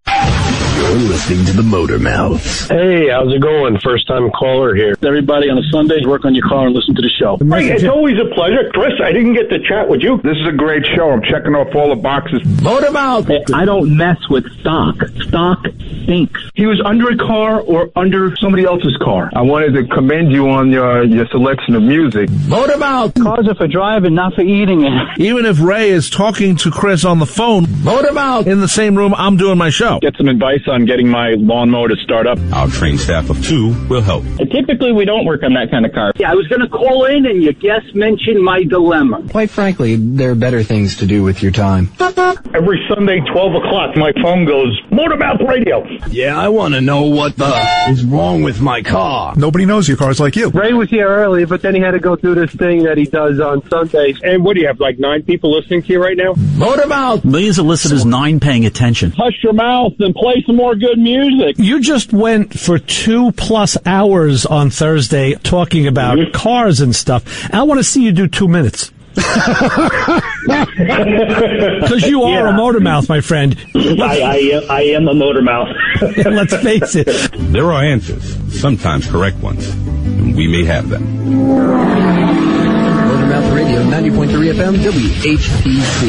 You're listening to the Motor Mouth. Hey, how's it going? First time caller here. Everybody on a Sunday, work on your car and listen to the show. Hey, it's always a pleasure. Chris, I didn't get to chat with you. This is a great show. I'm checking off all the boxes. Motor Mouth! Hey, I don't mess with stock. Stock stinks. He was under a car or under somebody else's car. I wanted to commend you on your, your selection of music. Motor Mouth! Cars are for driving, not for eating it. Even if Ray is talking to Chris on the phone, Motor Mouth! In the same room, I'm doing my show. Get some advice on getting my lawnmower to start up. Our trained staff of two will help. Typically, we don't work on that kind of car. Yeah, I was going to call in, and your guest mentioned my dilemma. Quite frankly, there are better things to do with your time. Every Sunday, twelve o'clock, my phone goes, Motormouth Radio. Yeah, I want to know what the is wrong with my car. Nobody knows your car's like you. Ray was here early, but then he had to go through this thing that he does on Sundays. And what do you have, like nine people listening to you right now? Motormouth! Millions of listeners, nine paying attention. Hush your mouth and play some more good music. You just went for two plus hours on Thursday talking about mm-hmm. cars and stuff. I want to see you do two minutes. Because you are yeah. a motor mouth, my friend. I, I, am, I am a motor mouth. Let's face it. There are answers, sometimes correct ones, and we may have them. Motormouth Radio, ninety point three F M, W H P C.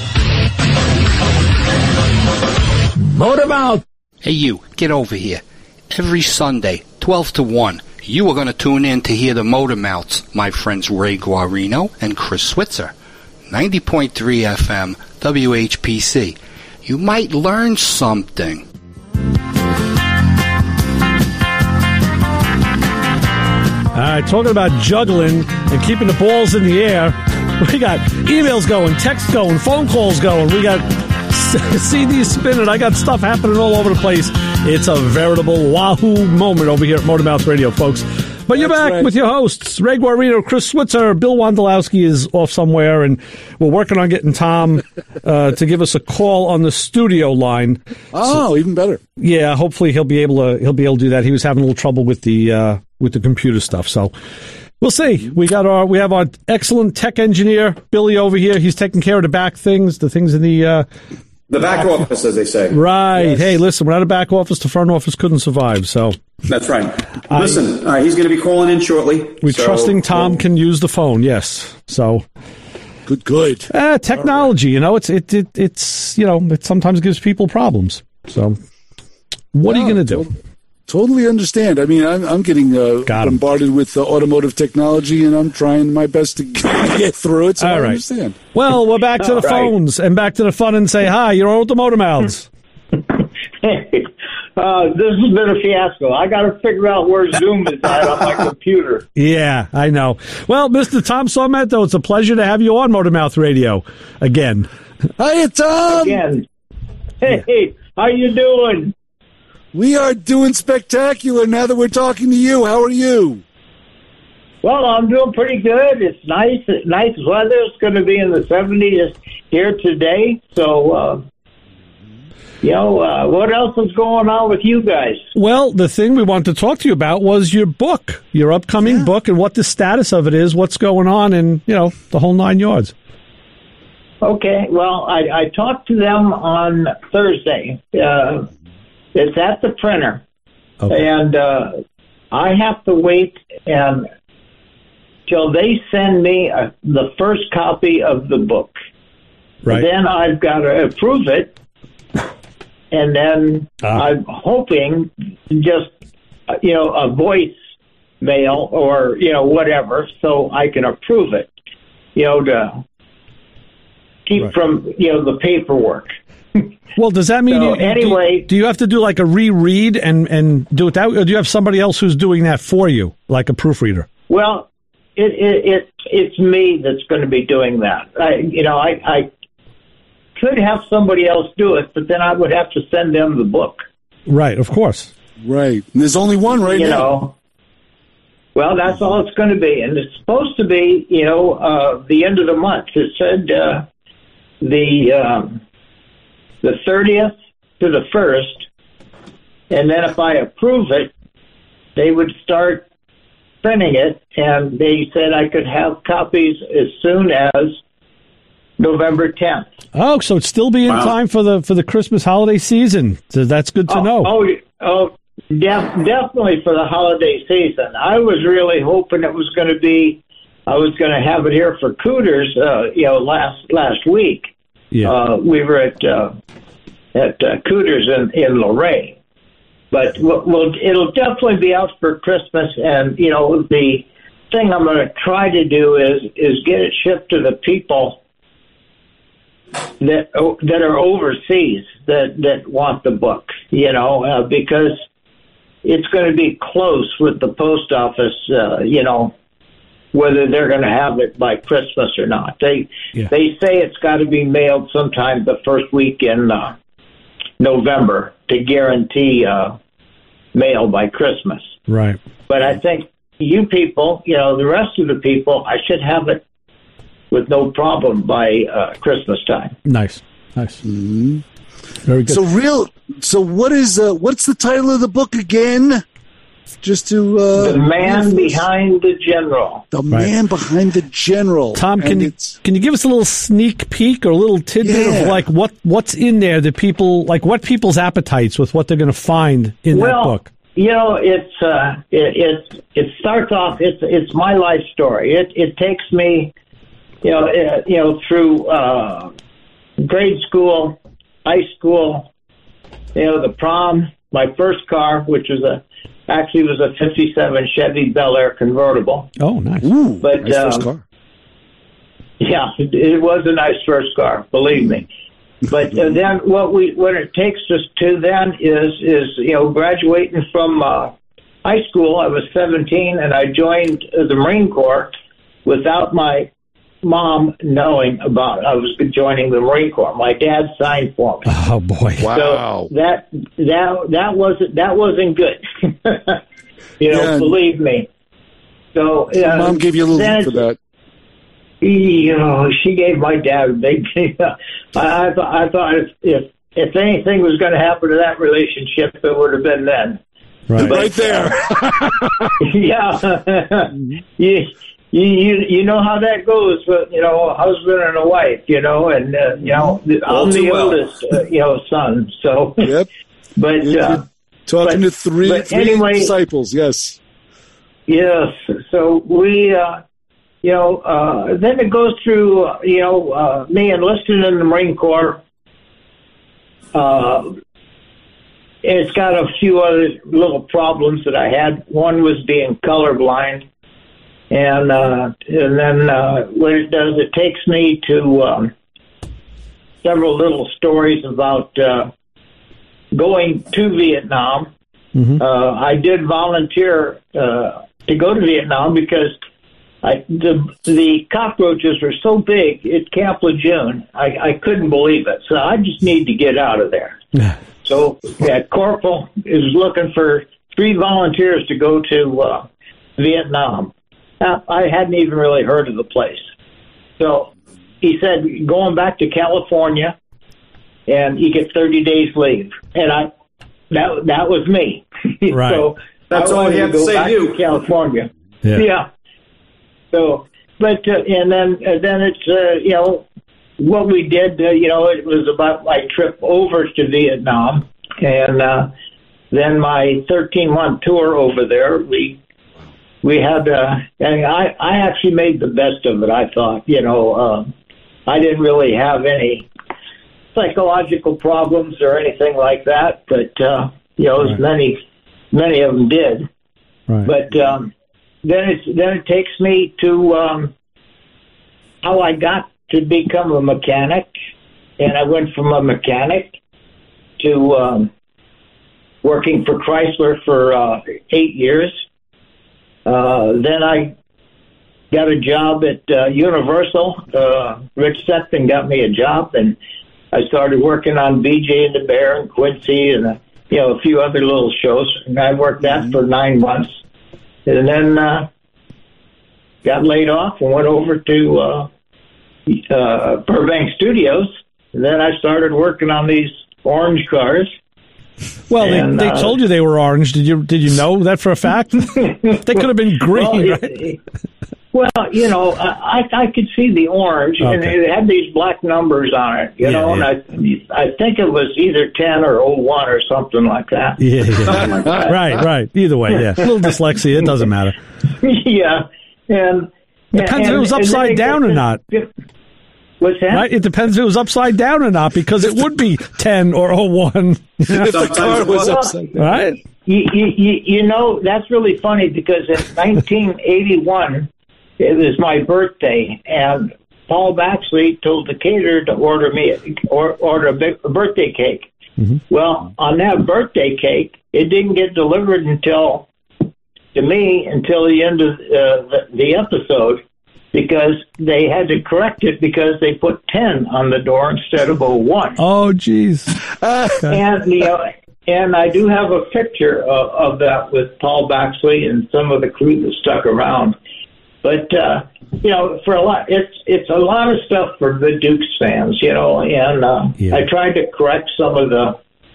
Motormouth! Hey, you, get over here. Every Sunday, twelve to one, you are going to tune in to hear the Motor Mouths, my friends Ray Guarino and Chris Switzer. ninety point three F M, W H P C. You might learn something. All right, talking about juggling and keeping the balls in the air, we got emails going, texts going, phone calls going. We got C Ds spinning. I got stuff happening all over the place. It's a veritable wahoo moment over here at Motormouth Radio, folks. But you're That's back right. with your hosts, Ray Guarino, Chris Switzer. Bill Wondolowski is off somewhere, and we're working on getting Tom uh, to give us a call on the studio line. Oh, so, even better. Yeah, hopefully he'll be able to he'll be able to do that. He was having a little trouble with the uh, with the computer stuff, so we'll see. We got our we have our excellent tech engineer Billy over here. He's taking care of the back things, the things in the. Uh, The back office, as they say. Right. Yes. Hey, listen, without a back office, the front office couldn't survive, so. That's right. I, listen, uh, he's going to be calling in shortly. We're so, trusting Tom well, can use the phone, yes. So. Good, good. Uh, technology, right. you know, it's, it, it, it's, you know, it sometimes gives people problems. So, what yeah, are you going to do? Totally understand. I mean, I'm, I'm getting uh, bombarded with uh, automotive technology, and I'm trying my best to get through it, so All I right. understand. Well, we're back to the right. phones and back to the fun and say hi. You're on with the Motor Mouths. Hey, uh, this has been a fiasco. I got to figure out where Zoom is at on my computer. Yeah, I know. Well, Mister Tom Sarmento, it's a pleasure to have you on Motormouth Radio again. Hiya, Tom! Again. Hey, hey. How you doing? We are doing spectacular now that we're talking to you. How are you? Well, I'm doing pretty good. It's nice, nice weather. It's going to be in the seventies here today. So, uh, you know, uh, what else is going on with you guys? Well, the thing we wanted to talk to you about was your book, your upcoming yeah. book, and what the status of it is, what's going on, and, you know, the whole nine yards. Okay. Well, I, I talked to them on Thursday. Uh, it's at the printer. Okay. And uh, I have to wait and till they send me a, the first copy of the book. Right. Then I've got to approve it. And then ah. I'm hoping just, you know, a voice mail or, you know, whatever, so I can approve it, you know, to keep right. from, you know, the paperwork. Well, does that mean, so, you, anyway, do, do you have to do like a reread and, and do it that way, or do you have somebody else who's doing that for you, like a proofreader? Well, it, it, it it's me that's going to be doing that. I, you know, I, I could have somebody else do it, but then I would have to send them the book. Right, of course. Right. And there's only one right you now. Know, well, that's all it's going to be. And it's supposed to be, you know, uh, the end of the month. It said uh, the um, the thirtieth to the first. And then if I approve it, they would start printing it. And they said I could have copies as soon as November tenth. Oh, so it's still be in wow. time for the for the Christmas holiday season. So that's good to oh, know. Oh, oh def- definitely for the holiday season. I was really hoping it was going to be, I was going to have it here for Cooters, uh, you know, last last week. Yeah. Uh, we were at uh, at uh, Cooters in, in Luray. But we'll, we'll, it'll definitely be out for Christmas. And, you know, the thing I'm going to try to do is is get it shipped to the people that that are overseas that, that want the book, you know, uh, because it's going to be close with the post office, uh, you know, whether they're going to have it by Christmas or not. They yeah. they say it's got to be mailed sometime the first week in uh, November to guarantee uh, mail by Christmas. Right. But I think you people, you know, the rest of the people, I should have it with no problem by uh, Christmas time. Nice, nice, mm-hmm. Very good. So, real. So, what is uh, what's the title of the book again? Just to uh, the man behind the general. The right. man behind the general. Tom, can you can you give us a little sneak peek or a little tidbit yeah. of like what what's in there that people like? What people's appetites with what they're going to find in well, that book? You know, it's uh, it, it it starts off. It's it's my life story. It it takes me. You know, uh, you know, through uh, grade school, high school, you know, the prom, my first car, which was a actually was a fifty-seven Chevy Bel Air convertible. Oh, nice! Ooh, but nice um, first car. Yeah, it, it was a nice first car, believe me. But uh, then what we what it takes us to then is is you know graduating from uh, high school. I was seventeen and I joined the Marine Corps without my mom knowing about it. I was joining the Marine Corps. My dad signed for me. Oh boy! Wow. So that that that wasn't that wasn't good. you know, yeah. Believe me. So uh, mom gave you a little bit for that. You know, she gave my dad a big. I, I thought I thought if, if if anything was going to happen to that relationship, it would have been then. Right, but, right there. Uh, yeah. you, You, you you know how that goes with, you know, a husband and a wife, you know, and, uh, you know, I'm the well. oldest, uh, you know, son, so. Yep. But, You're uh, talking but, to three, but three anyway, disciples, yes. Yes. So we, uh, you know, uh, then it goes through, uh, you know, uh, me enlisting in the Marine Corps. Uh, it's got a few other little problems that I had. One was being colorblind. And uh, and then uh, what it does, it takes me to um, several little stories about uh, going to Vietnam. Mm-hmm. Uh, I did volunteer uh, to go to Vietnam because I, the the cockroaches were so big at Camp Lejeune, I, I couldn't believe it. So I just need to get out of there. So yeah, Corporal is looking for three volunteers to go to uh, Vietnam. Now, I hadn't even really heard of the place. So he said, going back to California, and you get thirty days leave. And I, that that was me. Right. So That's I all wanted you have to to go say, back you. to California. Yeah. yeah. So, but uh, and then uh, then it's uh, you know what we did. Uh, you know, it was about my trip over to Vietnam, and uh, then my thirteen month tour over there. We we had, uh, and I I actually made the best of it. I thought, you know, uh, I didn't really have any psychological problems or anything like that, but uh, you know, Right. as many many of them did. Right. But um, then it then it takes me to um, how I got to become a mechanic, and I went from a mechanic to um, working for Chrysler for uh, eight years. Uh, then I got a job at uh, Universal. Uh, Rich Sefton got me a job, and I started working on B J and the Bear and Quincy and uh, you know a few other little shows. And I worked that mm-hmm. for nine months, and then uh, got laid off and went over to uh, uh, Burbank Studios. And then I started working on these orange cars. Well, and, they, they uh, told you they were orange. Did you did you know that for a fact? They could have been green, well, right? It, well, you know, I I could see the orange, Okay. and it had these black numbers on it, you Yeah, know, yeah. and I I think it was either ten or oh one or something like that. Yeah, yeah. Something like that. right, right. Either way, yeah. A little dyslexia, it doesn't matter. yeah, and Depends and, if it was and then upside it down gets or not. in- What's that? Right? It depends if it was upside down or not, because it would be ten or oh one. If the car was Well, upside down. Right? You, you, you know, that's really funny because in nineteen eighty-one, it was my birthday, and Paul Baxley told the caterer to order me or order a, big, a birthday cake. Mm-hmm. Well, on that birthday cake, it didn't get delivered until to me until the end of uh, the, the episode, because they had to correct it because they put ten on the door instead of oh one. Oh, geez. And you know, and I do have a picture of, of that with Paul Baxley and some of the crew that stuck around. But uh, you know, for a lot, it's it's a lot of stuff for the Dukes fans, you know. And uh, Yeah. I tried to correct some of the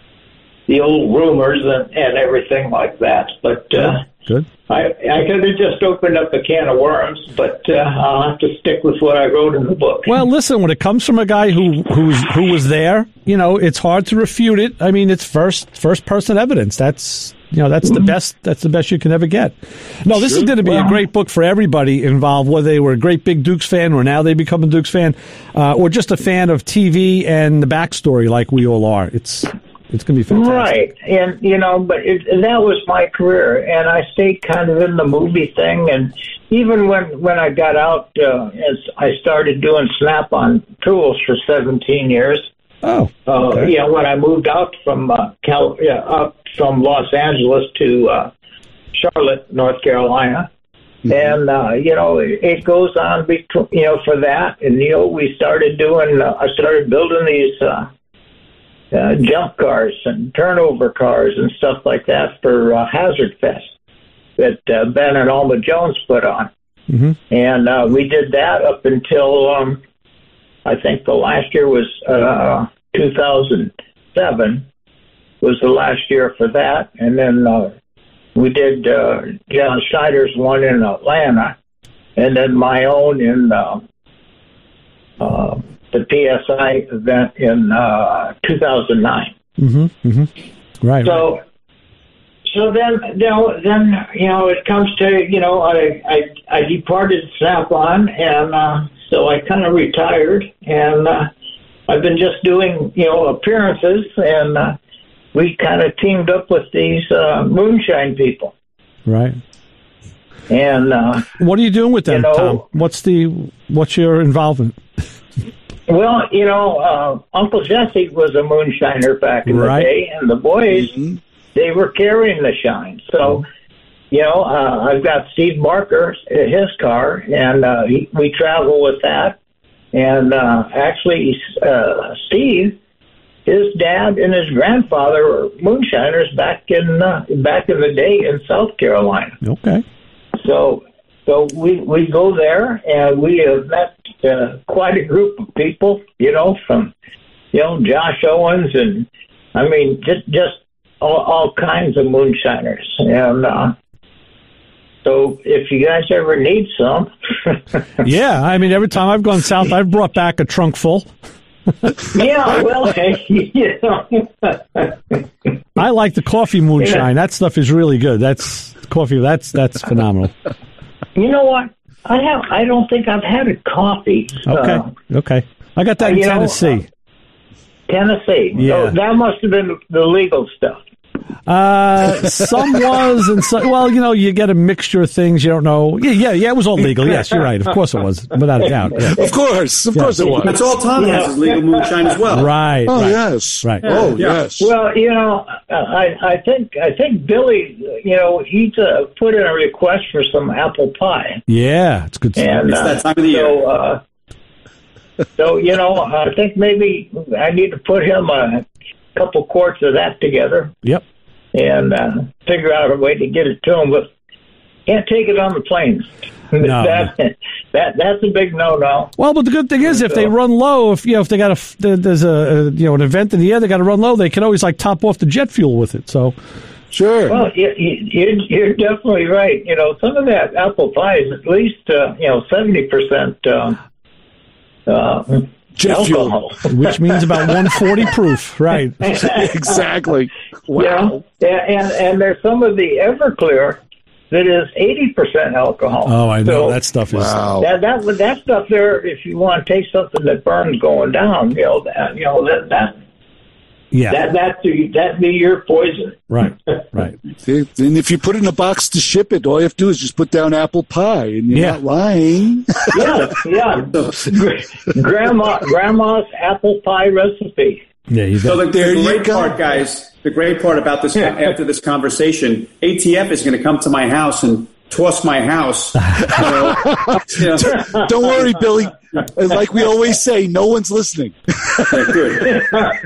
the old rumors and, and everything like that. But uh, Good. I I could have just opened up a can of worms. But uh, I'll have to stick with what I wrote in the book. Well, listen, when it comes from a guy who who's who was there, you know, it's hard to refute it. I mean, it's first first person evidence. That's you know, that's the best that's the best you can ever get. No, this is going to be a great book for everybody involved, whether they were a great big Dukes fan or now they become a Dukes fan, uh, or just a fan of T V and the backstory like we all are. It's it's going to be fantastic. Right, and you know, but it, that was my career, and I stayed kind of in the movie thing. And even when when I got out, uh, as I started doing Snap-on tools for seventeen years. Oh, uh, okay. yeah. When I moved out from uh, Cal, yeah, up from Los Angeles to uh, Charlotte, North Carolina. Mm-hmm. And, uh, you know, it, it goes on, between, you know, for that. And, you know, we started doing, uh, I started building these uh, uh, jump cars and turnover cars and stuff like that for uh, Hazard Fest that uh, Ben and Alma Jones put on. Mm-hmm. And uh, we did that up until, um, I think the last year was uh, two thousand seven. Was the last year for that. And then uh, we did uh, John Schneider's one in Atlanta, and then my own in uh, uh, the P S I event in uh, two thousand nine. Mm-hmm. Mm-hmm. Right. So, right. so then, you know, then you know, it comes to you know, I I, I departed Snap-on, and uh, so I kind of retired, and uh, I've been just doing you know appearances, and uh, we kind of teamed up with these uh, moonshine people. Right. And uh, what are you doing with them, you know, Tom? What's the what's your involvement? Well, you know, uh, Uncle Jesse was a moonshiner back in Right. the day, and the boys, mm-hmm. they were carrying the shine. So, you know, uh, I've got Steve Barker, his car, and uh, he, we travel with that. And uh, actually, uh, Steve his dad and his grandfather were moonshiners back in uh, back in the day in South Carolina. Okay. So so we we go there, and we have met uh, quite a group of people, you know, from you know Josh Owens, and I mean just just all, all kinds of moonshiners, and. Uh, So if you guys ever need some. Yeah, I mean, every time I've gone south, I've brought back a trunk full. Yeah, well, you know. I like the coffee moonshine. Yeah. That stuff is really good. That's coffee. That's that's phenomenal. You know what? I have. I don't think I've had a coffee. Okay. Uh, okay. I got that in Tennessee. Know, uh, Tennessee. Yeah. So that must have been the legal stuff. Uh, some was, and some, well, you know, you get a mixture of things. You don't know. Yeah, yeah, yeah. It was all legal. Yes, you're right. Of course it was, without a doubt. Yeah. Of course, of yeah. course it was. That's all Tom yeah. has is legal moonshine as well. Right. Oh right. yes. Right. Oh yeah. yes. Well, you know, I I think I think Billy, you know, he uh, put in a request for some apple pie. Yeah, it's good stuff. And it's uh, that time of the so, year. Uh, so you know, I think maybe I need to put him a couple quarts of that together. Yep. And uh, figure out a way to get it to him, but can't take it on the planes. No. that, that that's a big no-no. Well, but the good thing is, if they run low, if you know, if they got a there's a, a you know an event in the air, they got to run low. They can always like top off the jet fuel with it. So, sure. Well, you, you, you're definitely right. You know, some of that apple pie is at least uh, you know seventy percent. Um, uh, Jet alcohol. fuel, which means about one forty proof, right? Exactly. Wow. Yeah, and and there's some of the Everclear that is eighty percent alcohol. Oh, I know so that stuff is. Wow. That that that stuff there. If you want to taste something that burns going down, you know that you know that that. Yeah. That that that be your poison. Right. Right. And if you put it in a box to ship it, all you have to do is just put down apple pie, and you're yeah. not lying. Yeah, yeah. Grandma, grandma's apple pie recipe. Yeah, you so the, there the you great go. part, guys, the great part about this after this conversation, A T F is going to come to my house and toss my house. So, you know. Don't worry, Billy. Like we always say, no one's listening. Good.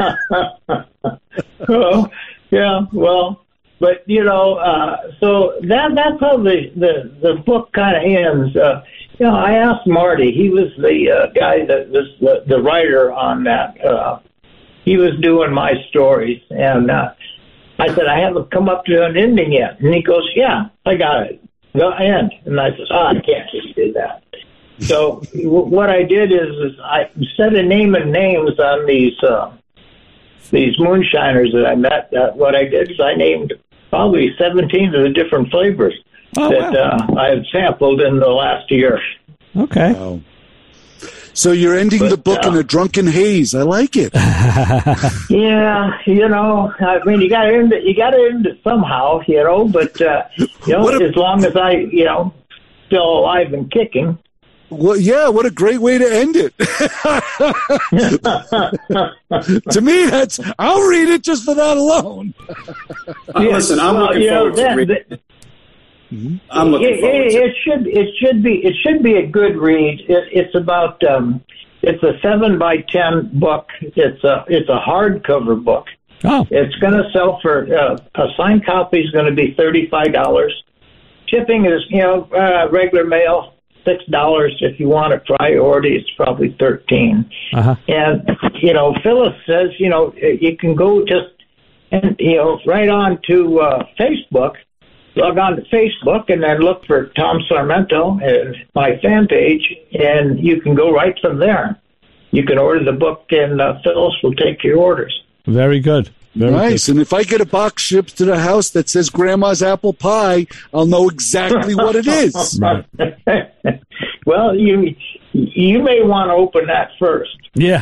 Well, yeah, well, but you know, uh, so that that's how the the, the book kind of ends. Uh, you know, I asked Marty. He was the uh, guy that was the, the writer on that. Uh, he was doing my stories, and uh, I said, I haven't come up to an ending yet. And he goes, yeah, I got it. The end. And I said, oh, I can't just do that. So w- what I did is, is I instead of naming names on these uh, these moonshiners that I met, uh, what I did is I named probably seventeen of the different flavors oh, that wow. uh, I've sampled in the last year. Okay. Wow. So you're ending But, the book uh, in a drunken haze. I like it. Yeah, you know, I mean, you got to end it. You got to end it somehow, you know. But uh, you know, What a- as long as I, you know, still alive and kicking. Well, yeah, what a great way to end it. To me, that's, I'll read it just for that alone. Uh, listen, I'm Well, looking you know, forward to that- reading. that- I'm looking it, forward it, to it. it should it should be it should be a good read. It, it's about um, it's a seven by ten book. It's a it's a hardcover book. Oh. It's going to sell for uh, a signed copy is going to be thirty five dollars. Shipping is you know uh, regular mail six dollars. If you want a priority, it's probably thirteen. Uh-huh. And you know Phyllis says you know you can go just and you know right on to uh, Facebook. Log on to Facebook and then look for Tom Sarmento and my fan page, and you can go right from there. You can order the book, and uh, Phyllis will take your orders. Very good. Very Nice. good. And if I get a box shipped to the house that says Grandma's apple pie, I'll know exactly what it is. Right. Well, you you may want to open that first. Yeah.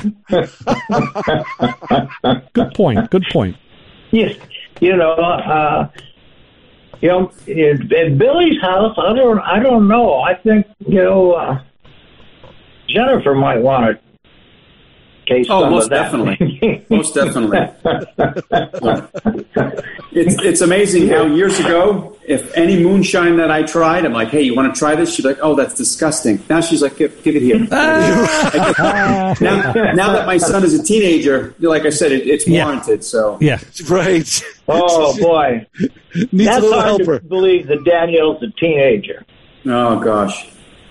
Good point. Good point. Yes, you know, uh, you know, in, in Billy's house, I don't, I don't know. I think you know, uh, Jennifer might want to case. Oh, some most of that. definitely. Most definitely. it's it's amazing how years ago, if any moonshine that I tried, I'm like, hey, you want to try this? She's like, oh, that's disgusting. Now she's like, give, give it here. now, now that my son is a teenager, like I said, it, it's Yeah. warranted. So Yeah. Right. Oh boy, Needs that's a little hard helper. to believe that Daniel's a teenager. Oh gosh.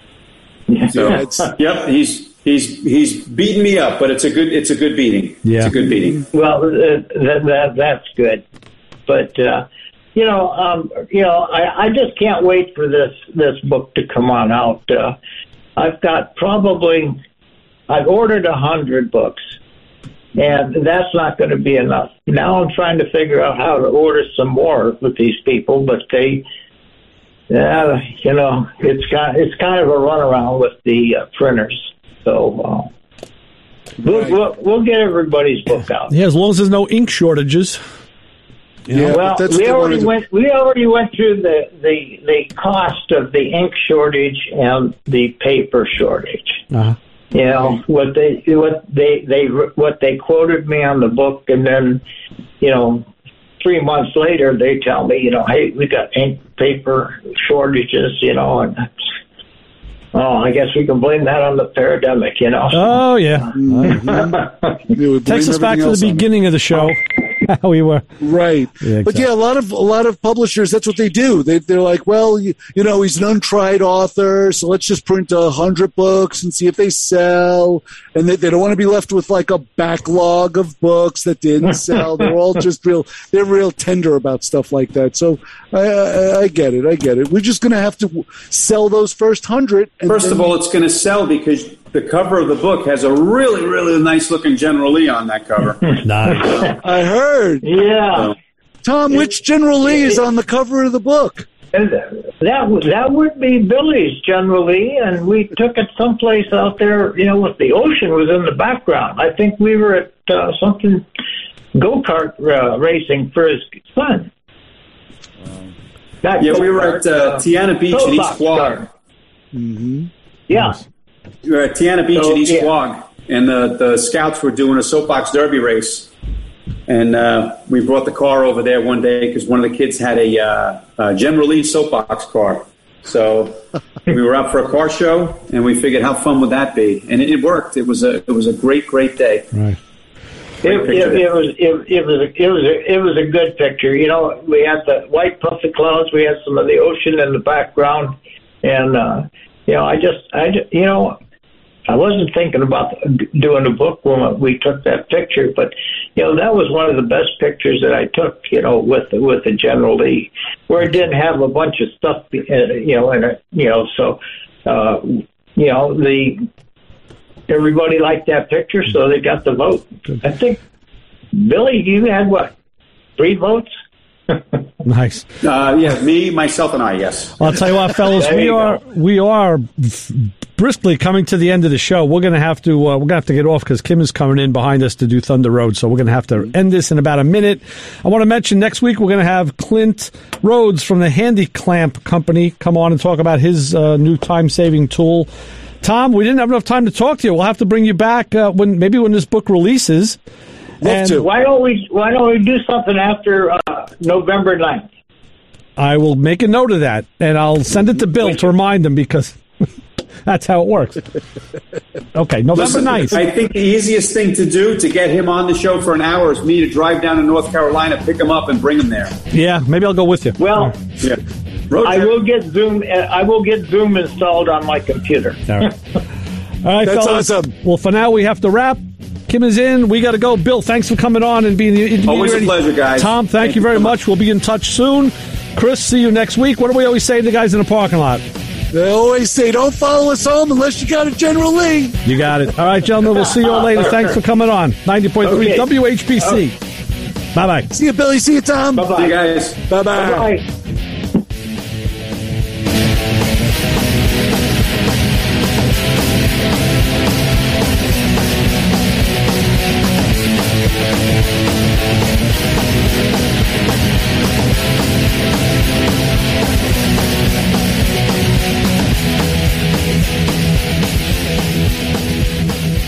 So, Yeah, it's- yep, he's he's he's beating me up, but it's a good it's a good beating. Yeah. It's a good beating. Well, uh, that, that that's good, but uh, you know, um, you know, I, I just can't wait for this this book to come on out. Uh, I've got probably I've ordered a hundred books, and that's not going to be enough. Now I'm trying to figure out how to order some more with these people, but they. Yeah, you know, it's got it's kind of a runaround with the uh, printers. So uh, we'll, Right. we'll we'll get everybody's book out. Yeah, as long as there's no ink shortages. Yeah, but Well, that's what we they already wanted to- went. We already went through the, the the cost of the ink shortage and the paper shortage. Uh-huh. You know what they what they they what they quoted me on the book, and then you know. Three months later, they tell me, you know, hey, we got ink, paper shortages, you know, and oh, I guess we can blame that on the pandemic, you know. Oh, yeah. They would blame Takes us back everything to else the on it. beginning of the show. How we were. Right. Yeah, But exactly. yeah, a lot of a lot of publishers, that's what they do. They they're like, well, you, you know, he's an untried author, so let's just print a hundred books and see if they sell. And they, they don't want to be left with like a backlog of books that didn't sell. They're all just real. They're real tender about stuff like that. So I I, I get it. I get it. We're just gonna have to sell those first hundred. and First then- of all, it's going to sell because the cover of the book has a really, really nice looking General Lee on that cover. Nice. I heard. Yeah. Tom, which General Lee is on the cover of the book? And that would that would be Billy's generally, and we took it someplace out there. You know, with the ocean was in the background. I think we were at uh, something go kart uh, racing for his son. Not Yeah, we were go-kart, at uh, Tiana Beach in East soapbox Quogue. car. Mm-hmm. Yeah. We were at Tiana Beach So, in East yeah. Quogue, and the, the scouts were doing a soapbox derby race. And uh, we brought the car over there one day because one of the kids had a, uh, a General Lee soapbox car. So we were out for a car show, and we figured how fun would that be? And it, it worked. It was a it was a great, great day. Right. It, it, it was it, it was a, it was a, it was a good picture. You know, we had the white puffy clouds, we had some of the ocean in the background, and uh, you know, I just I just, you know, I wasn't thinking about doing a book when we took that picture, but you know, that was one of the best pictures that I took. You know, with the, with the General Lee, where it didn't have a bunch of stuff, you know, in it. You know, so uh, you know the. Everybody liked that picture, so they got the vote. I think, Billy, you had what, three votes? Nice. Uh, yeah, me, myself, and I. Yes. I'll tell you what, fellas, There we you are go. we are briskly coming to the end of the show. We're gonna have to uh, we're gonna have to get off because Kim is coming in behind us to do Thunder Road. So we're gonna have to end this in about a minute. I want to mention next week we're gonna have Clint Rhodes from the Handy Clamp Company come on and talk about his uh, new time saving tool. Tom, we didn't have enough time to talk to you. We'll have to bring you back uh, when maybe when this book releases. Love to. Why don't we Why don't we do something after uh, November ninth? I will make a note of that, and I'll send it to Bill to remind him because that's how it works. Okay, November Listen, ninth. I think the easiest thing to do to get him on the show for an hour is me to drive down to North Carolina, pick him up, and bring him there. Yeah, maybe I'll go with you. Well, Yeah. Road I trip. will get Zoom. uh, I will get Zoom installed on my computer. All right. All right, That's fellas. awesome. Well, for now, we have to wrap. Kim is in. We got to go. Bill, thanks for coming on and being the intermediary. Always a pleasure, guys. Tom, thank, Thank you you very so much. much. We'll be in touch soon. Chris, see you next week. What do we always say to the guys in the parking lot? They always say, don't follow us home unless you got a General Lee. You got it. All right, gentlemen. We'll see you all later. Thanks for coming on. ninety point three Okay. W H P C. Bye-bye. See you, Billy. See you, Tom. Bye See you bye. guys. Bye-bye. Bye.